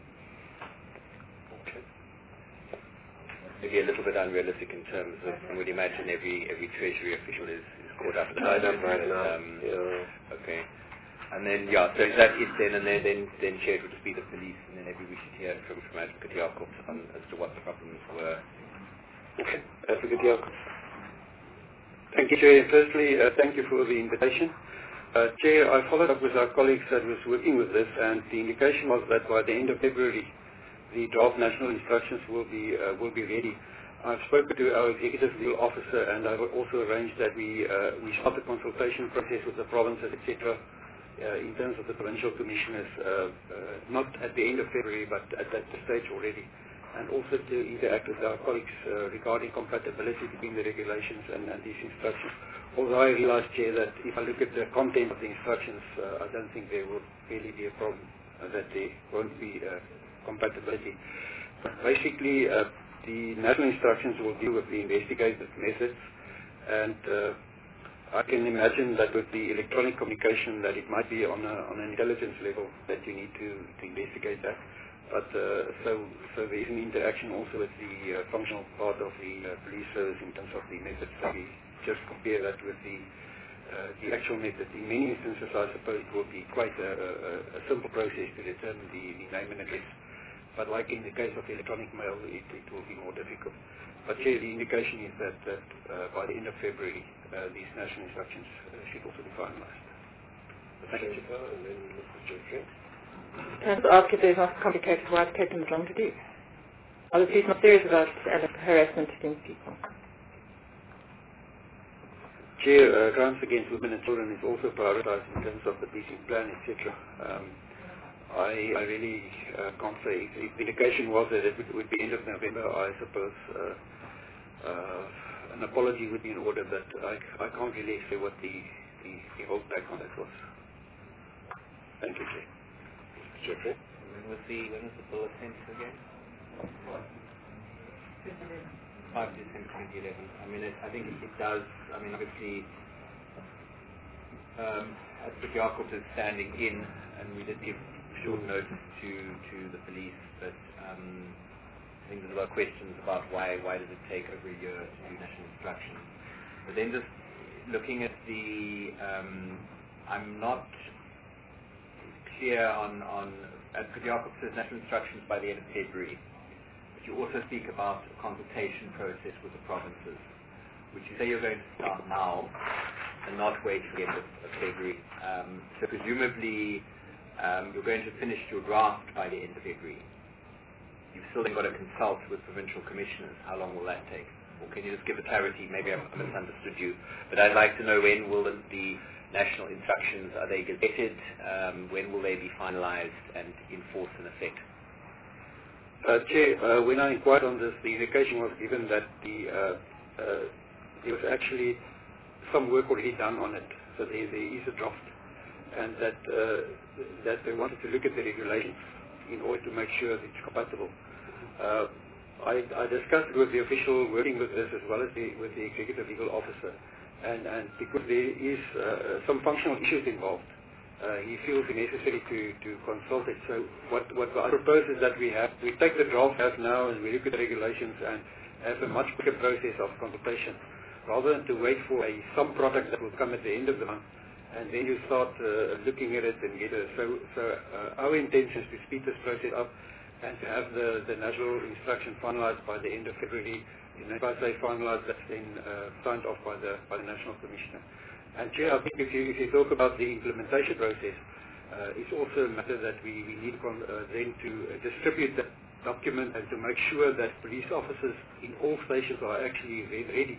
Okay. Maybe a little bit unrealistic in terms of, I would imagine every Treasury official is caught up in Tied up right now. Okay. And then, so is that it then? And then Chair, it would just be the police, and then maybe we should hear from Advocate Jacobs as to what the problems were. Okay. Advocate Jacobs. Thank you, Chair. Firstly, thank you for the invitation. Chair, I followed up with our colleagues that was working with this, and the indication was that by the end of February, the draft national instructions will be ready. I've spoken to our executive legal officer, and I've also arranged that we start the consultation process with the provinces, etc. In terms of the provincial commissioners, not at the end of February, but at that stage already, and also to interact with our colleagues regarding compatibility between the regulations and these instructions. Although I realize, Chair, that if I look at the content of the instructions, I don't think there will really be a problem, that there won't be compatibility. But basically, the national instructions will deal with the investigative methods, and I can imagine that with the electronic communication that it might be on an intelligence level that you need to investigate that. But so there is an interaction also with the functional part of the police service in terms of the methods. So we just compare that with the actual method. In many instances, I suppose it will be quite a simple process to determine the name and address. But like in the case of electronic mail, it will be more difficult. But Chair, the indication is that by the end of February, these national instructions should also be finalized. Thank you. And then Mr. Jeffrey. Can I just ask if there's not complicated, why it's taken this long to do? Are the police not serious about harassment against people? Chair, crimes against women and children is also prioritized in terms of the policing plan, etc. I really can't say. If the indication was that it would be end of November, I suppose an apology would be in order, but I can't really say what the holdback on that was. Thank you, Chair. Jeffrey. When was the bill sent again? 5 December 2011. I mean, I think it does. I mean, obviously, Advocate Jacobs is standing in, and we did give short notice to the police, but I think there's a lot of questions about why does it take over a year to do national instructions. But then just looking at the, I'm not clear on Advocate Jacobs says national instructions by the end of February. But you also speak about a consultation process with the provinces, which you say you're going to start now and not wait for the end of February. So presumably you're going to finish your draft by the end of February. You've still then got to consult with provincial commissioners. How long will that take? Or can you just give a clarity? Maybe I misunderstood you. But I'd like to know, when will the national instructions, are they gazetted? When will they be finalized and in force and effect? Chair, when I inquired on this, the indication was given that there was actually some work already done on it. So there is a draft, and that they wanted to look at the regulations in order to make sure that it's compatible. I discussed with the official working with this as well as with the executive legal officer, and because there is some functional issues involved, he feels it necessary to consult it. So what I propose is that we take the draft we have now and we look at the regulations and have a much quicker process of consultation, rather than to wait for some product that will come at the end of the month, and then you start looking at it and get it. So our intention is to speed this process up and to have the national instruction finalized by the end of February. If I say finalized, that's then signed off by the National Commissioner. And Chair, I think if you talk about the implementation process, it's also a matter that we need then to distribute that document and to make sure that police officers in all stations are actually ready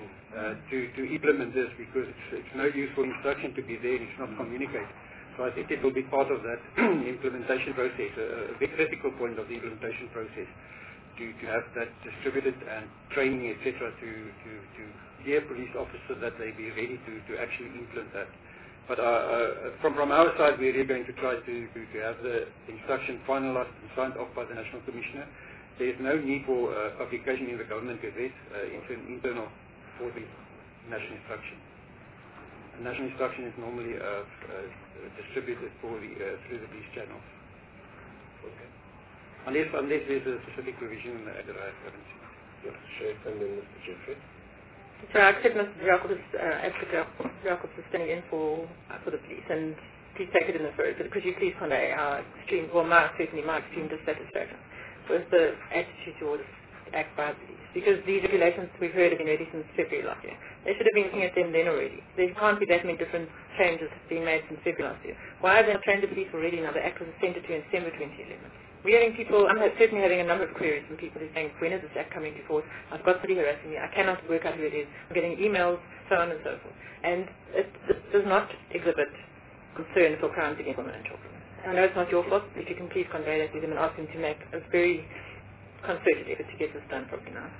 to implement this, because it's no use for instruction to be there and it's not communicated. So I think it will be part of that implementation process, a very critical point of the implementation process, to have that distributed and training, etc., to clear police officers that they be ready to actually implement that. But from our side, we're really going to try to have the instruction finalized and signed off by the National Commissioner. There is no need for publication in the Government Gazette. It's an internal for the National Instruction. National instruction is normally distributed through the police channels. Okay. Unless there's a specific provision that I haven't seen. Yes, Chef, and then Mr. Jeffrey. So I accept Mr. Jacobs is standing in for the police, and please take it in the first. Could you please convey our extreme, well, certainly my extreme dissatisfaction with the attitude towards act by police? Because these regulations we've heard have been ready since February last year. They should have been looking at them then already. There can't be that many different changes being made since February last year. Why have they not trained the police already now? The Act was sent to in December 2011. We're having people, I'm certainly having a number of queries from people who are saying, when is this Act coming to force? I've got somebody harassing me. I cannot work out who it is. I'm getting emails, so on and so forth. And it does not exhibit concern for crimes against women and children. I know it's not your fault, but if you can please convey that to them and ask them to make a very concerted effort to get this done properly now.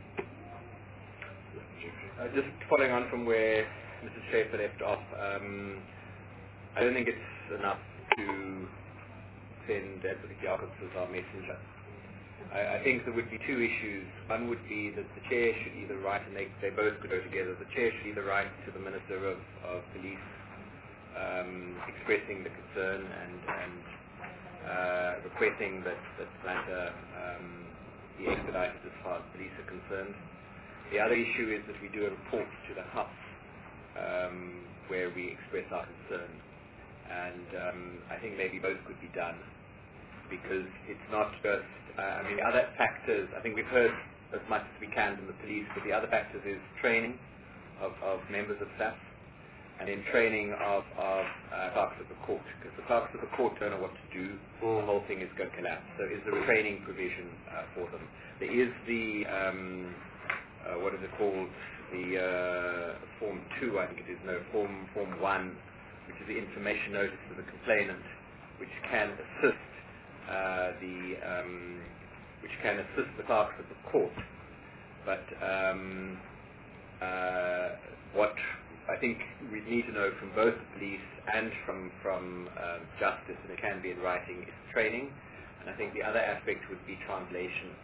Just following on from where Mr. Schaefer left off, I don't think it's enough to send Advocate Jacobs as our messenger. I think there would be two issues. One would be that the Chair should either write, and they both could go together, the Chair should either write to the Minister of Police expressing the concern and requesting that the matter be expedited as far as police are concerned. The other issue is that we do a report to the House where we express our concern, and I think maybe both could be done, because it's not just, other factors, I think we've heard as much as we can from the police, but the other factors is training of members of staff, and then training of clerks of the court, because the clerks of the court don't know what to do, the whole thing is going to collapse. So is there a training provision for them? There is the what is it called? The Form 2, I think it is, Form 1, which is the information notice to the complainant, which can assist the clerks of the court. But what I think we need to know from both the police and from justice, and it can be in writing, is training. And I think the other aspect would be translation.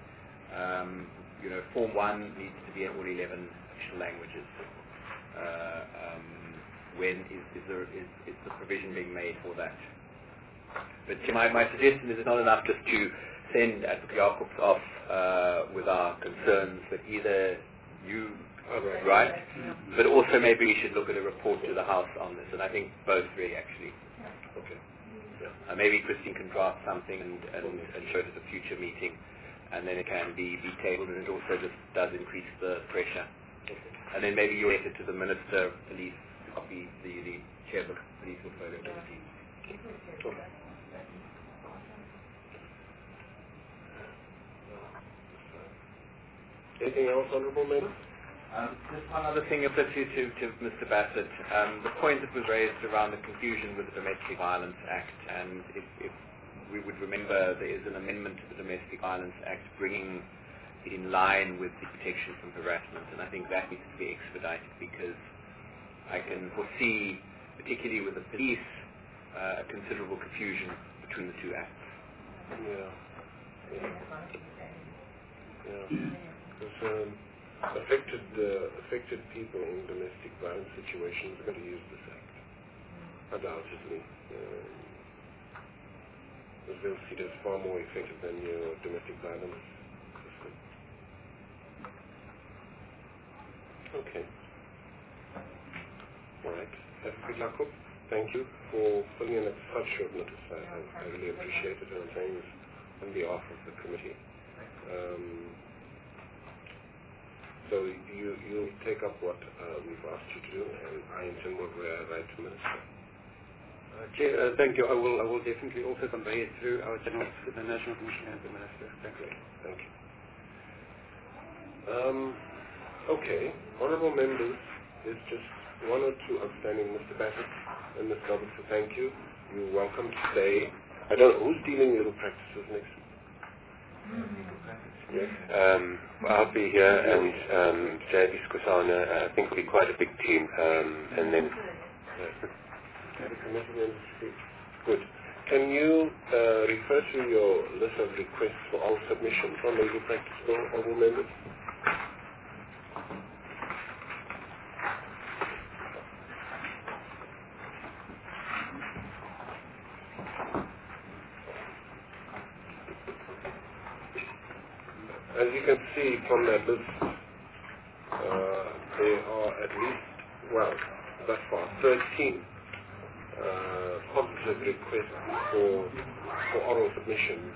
Form 1 needs to be in all 11 official languages. When is the provision being made for that? But my suggestion is it's not enough just to send Advocate Jacobs off with our concerns, but either you write, but also maybe we should look at a report to the House on this, and I think both really actually. Okay. Maybe Christine can draft something and show it at a future meeting, and then it can be tabled, and it also just does increase the pressure. Okay. And then maybe you letter to the Minister of Police, copy the Chair of the Police Portfolio Committee. Okay. Anything else, Honourable Member? Just one other thing, to Mr. Bassett. The point that was raised around the confusion with the Domestic Violence Act, and if we would remember, there is an amendment to the Domestic Violence Act bringing it in line with the protection from harassment, and I think that needs to be expedited, because I can foresee, particularly with the police, a considerable confusion between the two acts. Yeah. Because affected people in domestic violence situations are going to use this act, undoubtedly. Because they'll see it as far more effective than your domestic violence system. Okay. All right. Jacob, thank you for filling in at such short notice. I really appreciate it, and I'm saying this on behalf of the committee. So you'll take up what we've asked you to do, and I intend what we're right to minister. Chair, thank you. I will definitely also convey it through our the National Commission and the Minister. Thank you. Thank you. Okay, honourable members, there's just one or two outstanding. Mr. Bassett and Ms. Roberts, thank you. You're welcome to stay. I don't know, who's dealing with legal practices next week? Yes. I'll be here, and J.B. Squasana, I think will be quite a big team, and then... Good. Can you refer to your list of requests for all submissions on legal practice for honourable members? As you can see from that list, there are at least, well, thus far, 13 positive requests for oral submissions.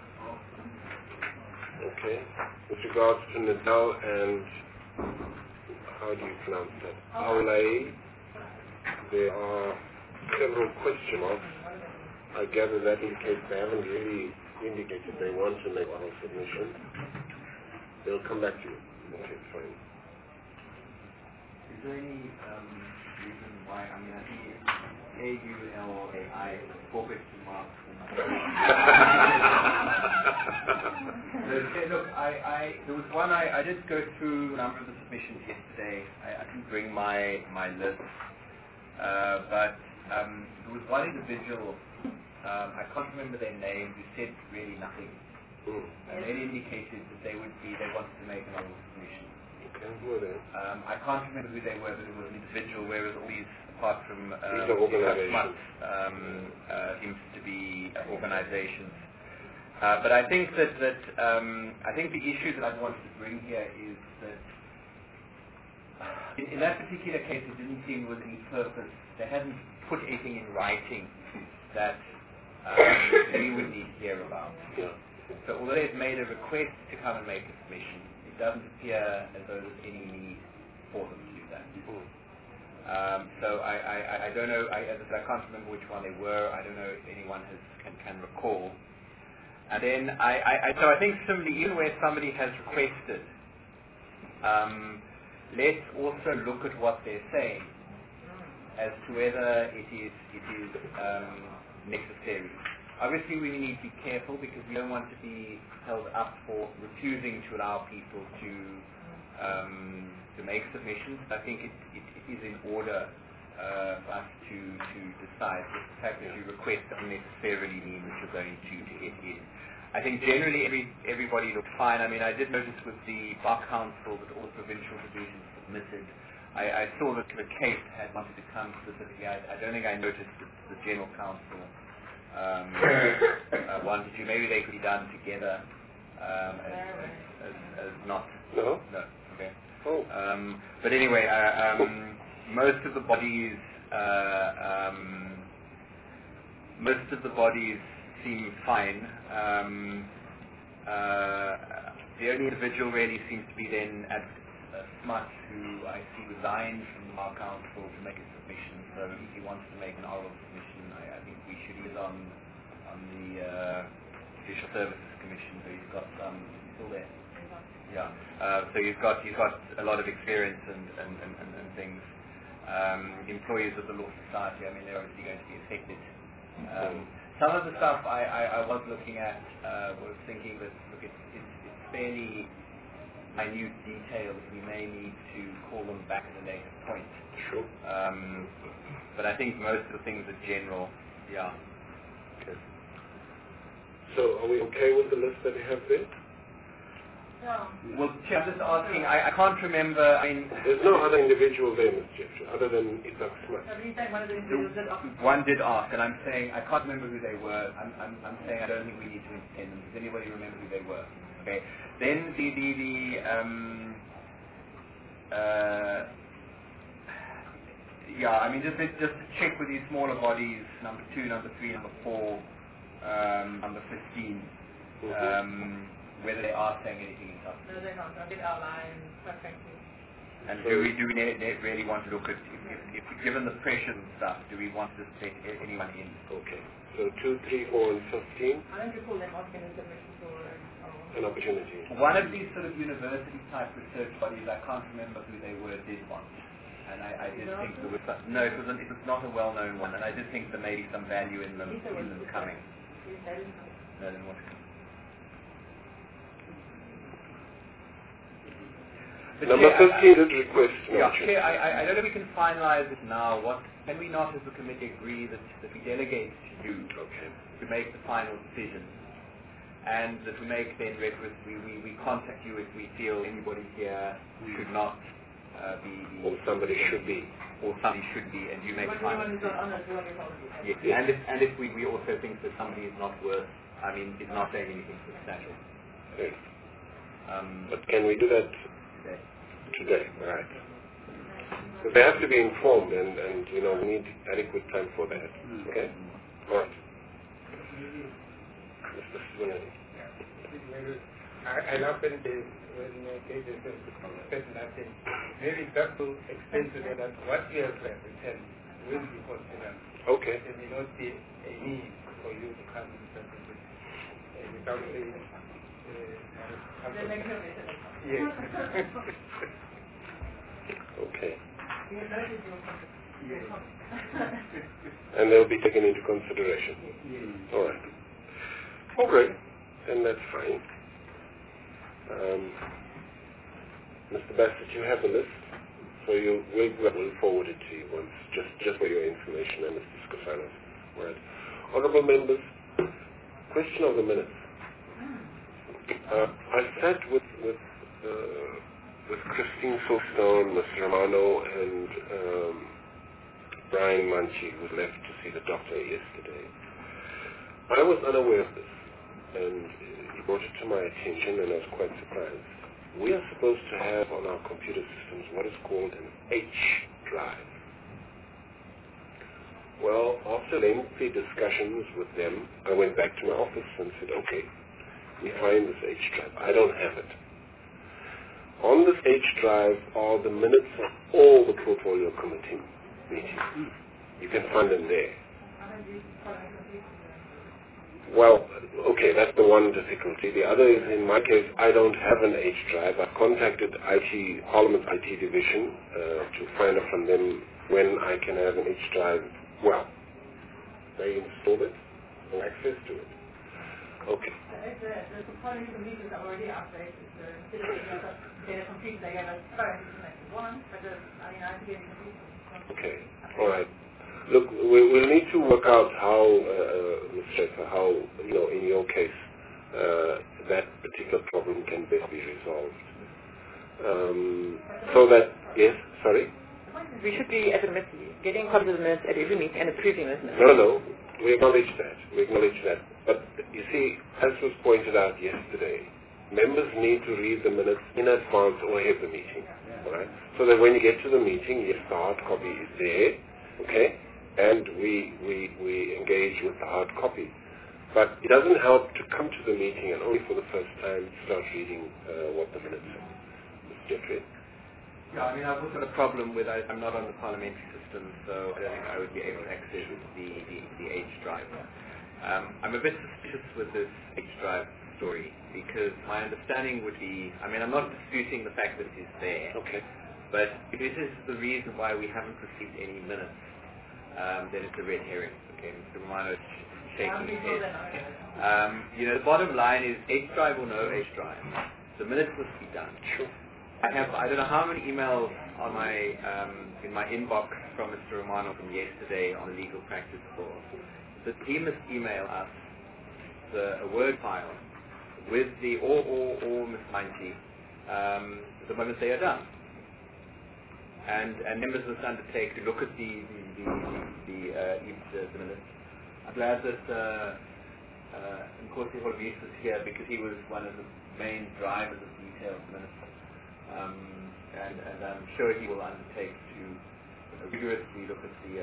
Okay. With regards to Nadal and, how do you pronounce that? Aulay, there are several question marks. I gather that indicates they haven't really indicated they want to make oral submissions. They'll come back to you. Okay, fine. Is there any reason why, I mean, I think A-U-L-A-I, 4 question marks. Look, there was one, I did go through a number of the submissions yesterday. I didn't bring my list. But there was one individual, I can't remember their name, who said really nothing. And they indicated that they wanted to make an oral submission. Okay, who are they? I can't remember who they were, but it was an individual, whereas all these, apart from these are organizations. seems to be organizations. But I think that I think the issue that I wanted to bring here is that in that particular case, it didn't seem with any purpose. They hadn't put anything in writing that we would need to hear about. Yeah. So although they've made a request to come and make a submission, it doesn't appear as though there's any need for them to do that. So I don't know, I can't remember which one they were. I don't know if anyone can recall. And then so I think similarly, even where somebody has requested, let's also look at what they're saying as to whether it is necessary. Obviously, we need to be careful because we don't want to be held up for refusing to allow people to make submissions. I think it is in order for us to decide that the fact that you request doesn't necessarily mean that you're going to get in. I think generally everybody looked fine. I mean, I did notice with the Bar Council that all the provincial divisions submitted. I saw that the case had wanted to come specifically. I don't think I noticed that the General Council wanted to. Maybe they could be done together as not. No? No. Okay. Oh. But anyway, most of the bodies seem fine. The only individual really seems to be then Advocate Smart, who I see resigned from the Bar Council to make a submission. So if he wants to make an oral submission, I think we should. He's on the Judicial Services Commission, so he's got he's still there. Yeah. So he's got a lot of experience and things. Employees of the Law Society, I mean, they're obviously going to be affected. Some of the stuff I was looking at was thinking that, look, it's fairly minute details. We may need to call them back at a later point. Sure. But I think most of the things are general. Yeah. Okay. So are we okay with the list that we have there? Well, Chair, I'm just asking, I can't remember, I mean... There's no other individual there, Mr. Jeffrey, other than Isaac Smith. One did ask, and I'm saying, I can't remember who they were. I'm saying I don't think we need to entertain them. Does anybody remember who they were? Okay. Then yeah, I mean, just to check with these smaller bodies, number 2, number 3, number 4, number 15, whether they are saying anything in South. No, they're not. I did outline, quite frankly. And do we really want to look at, if given the pressure and stuff, do we want to take anyone in? Okay. So 2, 3, 4, and 15. I don't recall them asking a submission for an opportunity. One of these sort of university type research bodies, I can't remember who they were, did one. And I did think there was some, no, it was not a well-known one, and I did think there may be some value in them coming. No, then what? Number 15 did request mention. Yeah, I don't know if we can finalize it now. Can we not, as a committee, agree that we delegate to you to make the final decision, and that we make then we contact you if we feel anybody here should not be, or somebody should be, and you make the final decision. Yes, and if we also think that somebody is not saying anything substantial. Okay. But can we do that today? Right. So they have to be informed, and we need adequate time for that. Okay. All right. Mr. Swinelli. I love when they said nothing. Maybe that will explain to them that what we have written will be considered. Okay. There may not be a need for you to come to the without saying. Yes. Okay. And they'll be taken into consideration. All right. Okay. Then that's fine. Mr. Bassett, you have the list, so we'll forward it to you once, just for your information, and Mr. Scosano's word. Honourable members, question of the minutes. I sat with Christine Silkstone, Mr. Romano, and Brian Manchi, who left to see the doctor yesterday. I was unaware of this, and he brought it to my attention, and I was quite surprised. We are supposed to have on our computer systems what is called an H drive. Well, after lengthy discussions with them, I went back to my office and said, okay, we find this H drive. I don't have it. On this H drive are the minutes of all the portfolio committee meetings. You can find them there. Well, okay, that's the one difficulty. The other is, in my case, I don't have an H drive. I've contacted Parliament's IT division to find out from them when I can have an H drive. Well, they installed it, no access to it. Okay. The parliamentary meetings are already updated. They're complete. They have a one, but I have to get it complete. Okay. All right. Look, we'll need to work out how, Ms. Schaefer, how, in your case, that particular problem can best be resolved. So that, yes, sorry? We should be, as a committee, getting copies of the minutes at every meeting and approving those minutes. No, we acknowledge that. But, you see, as was pointed out yesterday, members need to read the minutes in advance or ahead of the meeting, right? So that when you get to the meeting, yes, the hard copy is there, okay? And we engage with the hard copy. But it doesn't help to come to the meeting and only for the first time start reading what the minutes say. Mr. Jeffrey? Yeah, I've also got a problem with, I'm not on the parliamentary system, so I don't think I would be able to access the H drive. I'm a bit suspicious with this H drive story, because my understanding would be, I'm not disputing the fact that it is there, okay, but if this is the reason why we haven't received any minutes, then it's a red herring. Okay, Mr. Romano is shaking his head. The bottom line is H drive or no H drive. The minutes must be done. Sure. I don't know how many emails on my in my inbox from Mr. Romano from yesterday on the legal practice course. The team must email us a Word file with the or Ms. 90 the moment they are done. And members must undertake to look at the minutes. I'm glad that Nkosi Holvis is here because he was one of the main drivers of detailed minutes. And I'm sure he will undertake to rigorously look at the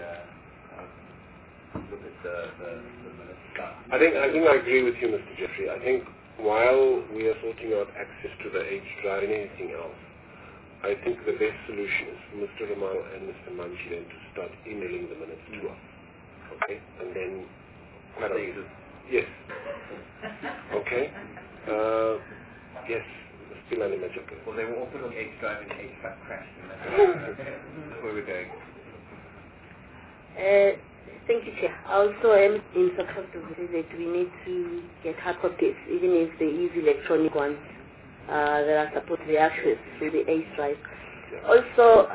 minutes. I think I agree with you, Mr. Jeffrey. I think while we are sorting out access to the H drive and anything else, I think the best solution is for Mr. Ramal and Mr. Manchi then to start emailing the minutes to us. Okay? And then yes. Okay? Yes. Well, they were all put on the H drive and the H drive crashed. That's where we're going. Thank you, Chair. I also am in support of that we need to get hard copies, even if they use electronic ones that are supposed to be accessed through the H drive. Also,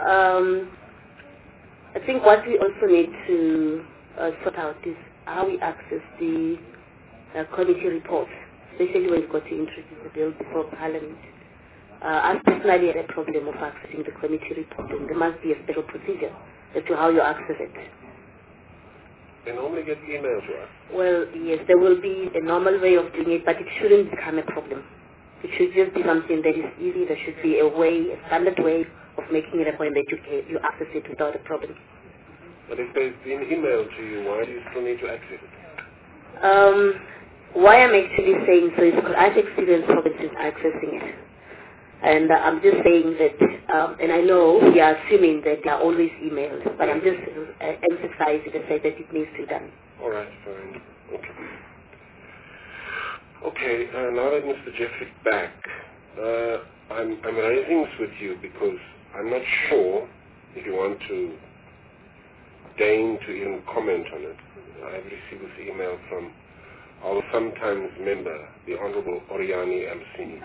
I think what we also need to sort out is how we access the committee reports, especially when we've got to introduce the bill before Parliament. I personally had a problem of accessing the committee report, and there must be a special procedure as to how you access it. They normally get emailed to us. Well, yes, there will be a normal way of doing it, but it shouldn't become a problem. It should just be something that is easy. There should be a standard way of making it a point that you access it without a problem. But if they've been emailed to you, why do you still need to access it? Why I'm actually saying so is because I've experienced problems with accessing it. And I'm just saying that, and I know we are assuming that they are always emailed, but I'm just emphasizing the fact that it needs to be done. All right, fine. Okay. Okay, now that Mr. Jeffrey's back, I'm raising this with you because I'm not sure if you want to deign to even comment on it. I've received this email from our sometimes member, the Honorable Oriani Amsini.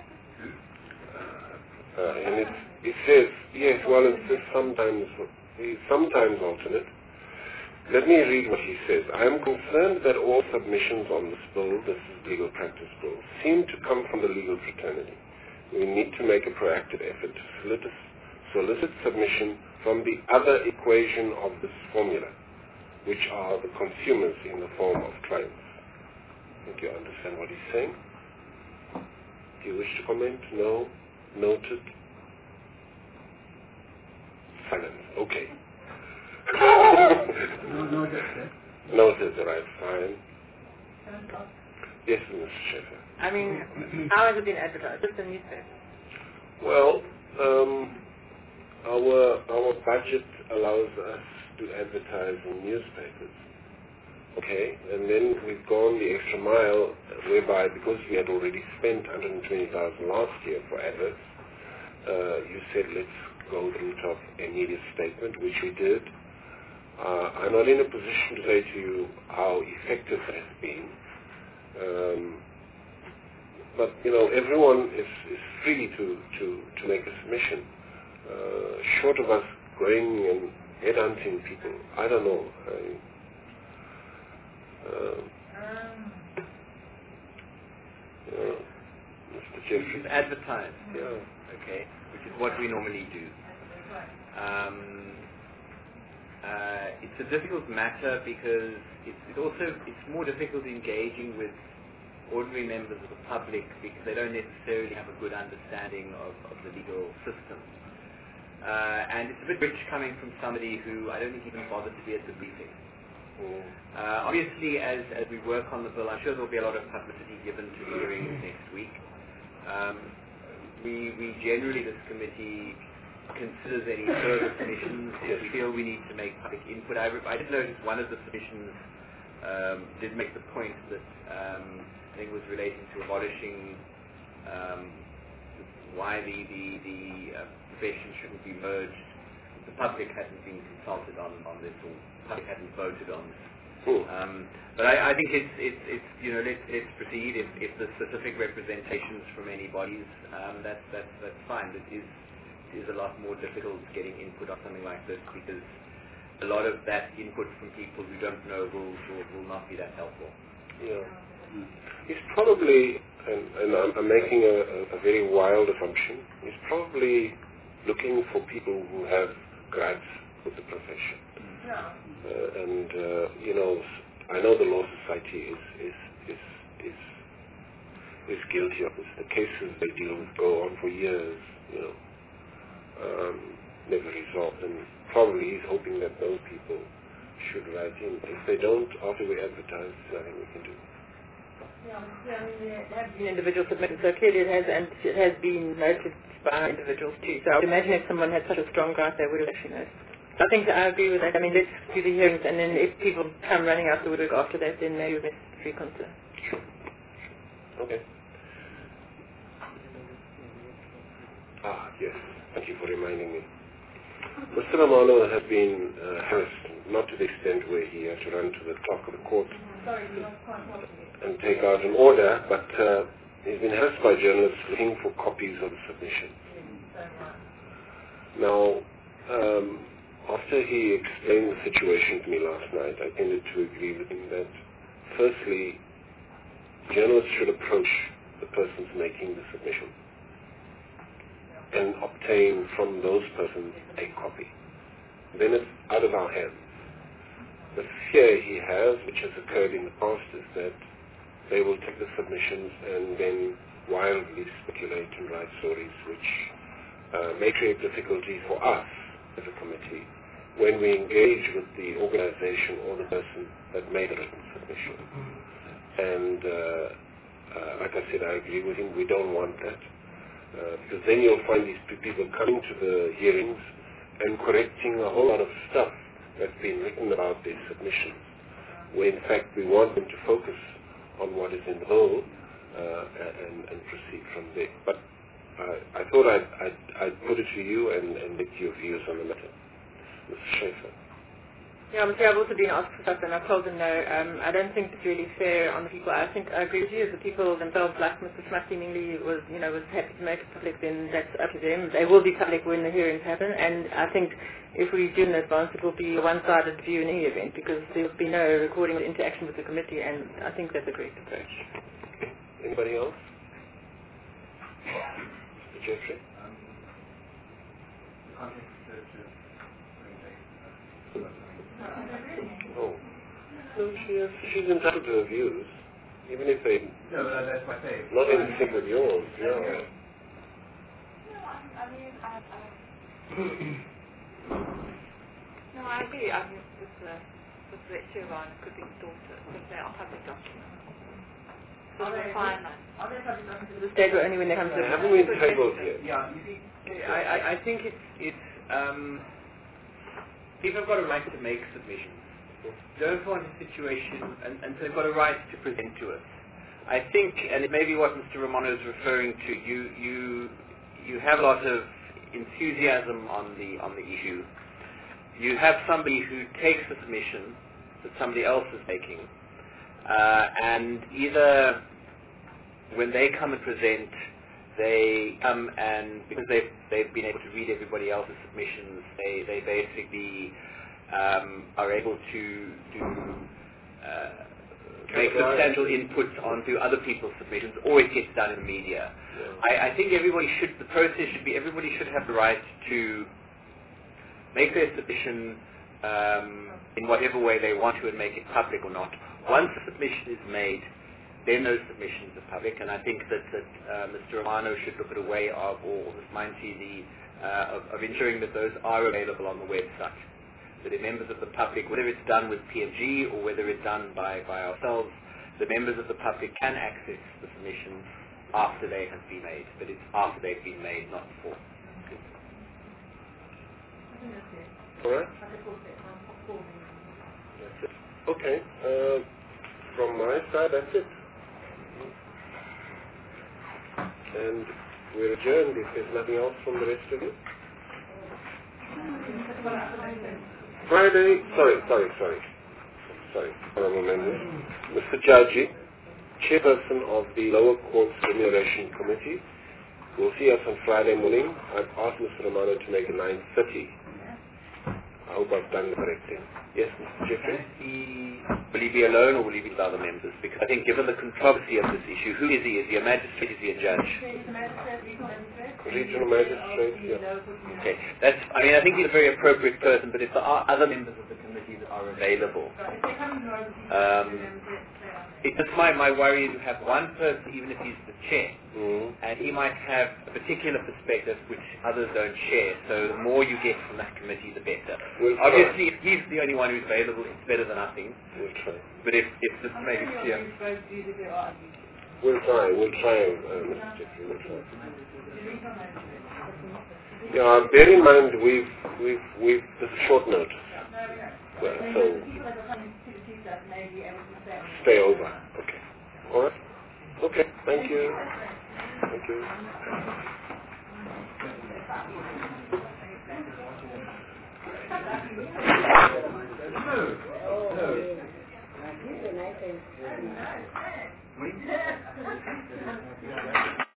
And it says, yes, well, it says sometimes alternate. Let me read what he says. I am concerned that all submissions on this bill, this is legal practice bill, seem to come from the legal fraternity. We need to make a proactive effort to solicit submission from the other equation of this formula, which are the consumers in the form of clients. I think you understand what he's saying. Do you wish to comment? No? Noted. Silence. Okay. Noted, right, fine. Yes, Mr. Schaefer. I mean, how has it been advertised? Just the newspaper. Well, our budget allows us to advertise in newspapers. Okay, and then we've gone the extra mile, whereby because we had already spent 120,000 last year for adverts, you said let's go the route of a media statement, which we did. I'm not in a position to say to you how effective that has been, but you know everyone is free to make a submission. Short of us going and headhunting people, I don't know. Mr. Jeffrey. It's advertised. Yeah. Okay, which is what we normally do. It's a difficult matter because it's more difficult engaging with ordinary members of the public because they don't necessarily have a good understanding of the legal system. And it's a bit rich coming from somebody who I don't think even bothered to be at the briefing. Obviously, as we work on the bill, I'm sure there will be a lot of publicity given to the hearings next week. We generally, this committee considers any further submissions if we feel we need to make public input. I did notice one of the submissions did make the point that I think was relating to abolishing why the profession shouldn't be merged. The public hasn't been consulted on this, or the public hasn't voted on this. But I think it's let's proceed. If the specific representations from any bodies, that's fine. It is a lot more difficult getting input on something like this because a lot of that input from people who don't know will not be that helpful. Yeah. He's probably, and I'm making a very wild assumption, he's probably looking for people who have grads with the profession. I know the Law Society is guilty of this. The cases they deal with go on for years, never resolved, and probably he's hoping that those people should write in. If they don't, after we advertise, there's nothing we can do. There have been individuals submitted, so clearly it has, and it has been noticed by individuals too. So I would imagine if someone had such a strong grasp, they would have actually noticed. I think I agree with that. I mean, let's do the hearings, and then if people come running out the woodwork after that, then maybe we best reconsider. Sure. Okay. Yes. Thank you for reminding me. Mr. Romano has been harassed, not to the extent where he had to run to the clock of the court and take out an order, but he's been harassed by journalists looking for copies of the submissions. Now, after he explained the situation to me last night, I tended to agree with him that, firstly, journalists should approach the persons making the submission and obtain from those persons a copy. Then it's out of our hands. The fear he has, which has occurred in the past, is that they will take the submissions and then wildly speculate and write stories which may create difficulty for us as a committee when we engage with the organization or the person that made a written submission. And like I said, I agree with him, we don't want that. Because then you'll find these people coming to the hearings and correcting a whole lot of stuff that's been written about their submissions, where in fact we want them to focus on what is in the whole and proceed from there. But I thought I'd put it to you and get your views on the matter. Mr. Schaefer. Yeah, I've also been asked for stuff, and I've told them no. I don't think it's really fair on the people. I think I agree with you. If the people themselves, like Mr. Smith, seemingly was happy to make it public, then that's up to them. They will be public when the hearings happen, and I think if we do in advance, it will be a one-sided view in any event, because there will be no recording or interaction with the committee, and I think that's a great approach. Okay. Anybody else? Mr. Jeffrey? Oh. No, she's entitled to her views, even if they... No, that's my thing. Not in sync with yours, yeah. No, I agree. I mean, with the issue around it could be distorted because they are public documents. So we'll find that. Are they public documents? The stage only when they come to the... Haven't we tabled yet? Yeah, you see, I think it's people have got a right to make submissions. Don't want a situation, and so they've got a right to present to us. I think, and it may be what Mr. Romano is referring to, you have a lot of enthusiasm on the issue. You have somebody who takes a submission that somebody else is making, and either when they come and present, they come and because they've been able to read everybody else's submissions, they basically are able to make substantial inputs onto other people's submissions, or it gets done in the media. Yeah. I think everybody should have the right to make their submission in whatever way they want to and make it public or not. Once the submission is made, then those submissions are public, and I think that Mr. Romano should look at a way of, or Ms. Mainty, of ensuring that those are available on the website. So the members of the public, whether it's done with PMG or whether it's done by ourselves, the members of the public can access the submissions after they have been made, but it's after they've been made, not before. All right. That's it. Okay. From my side, that's it. And we're adjourned if there's nothing else from the rest of you. Friday, sorry, honorable members. Mr. Jaji, chairperson of the lower court's remuneration committee, will see us on Friday morning. I've asked Mr. Romano to make it 9:30 I hope I've done the correct thing. Yes, Mr. Jeffrey? Will he be alone or will he be with other members? Because I think given the controversy of this issue, who is he? Is he a magistrate? Is he a judge? Regional magistrate, yeah. Okay. I think he's a very appropriate person, but if there are other members of the committee that are available, it's just my worry is to have one person, even if he's the chair, and he might have a particular perspective which others don't share. So the more you get from that committee, the better. Obviously, if he's the only one who's available, it's better than nothing. We'll try. But if this makes it clear. We'll try, Mr. Jeffrey, we'll try. Yeah, bear in mind this is short notice. Well, so stay over. Okay. All right. Okay. Thank you. Thank you. Nice.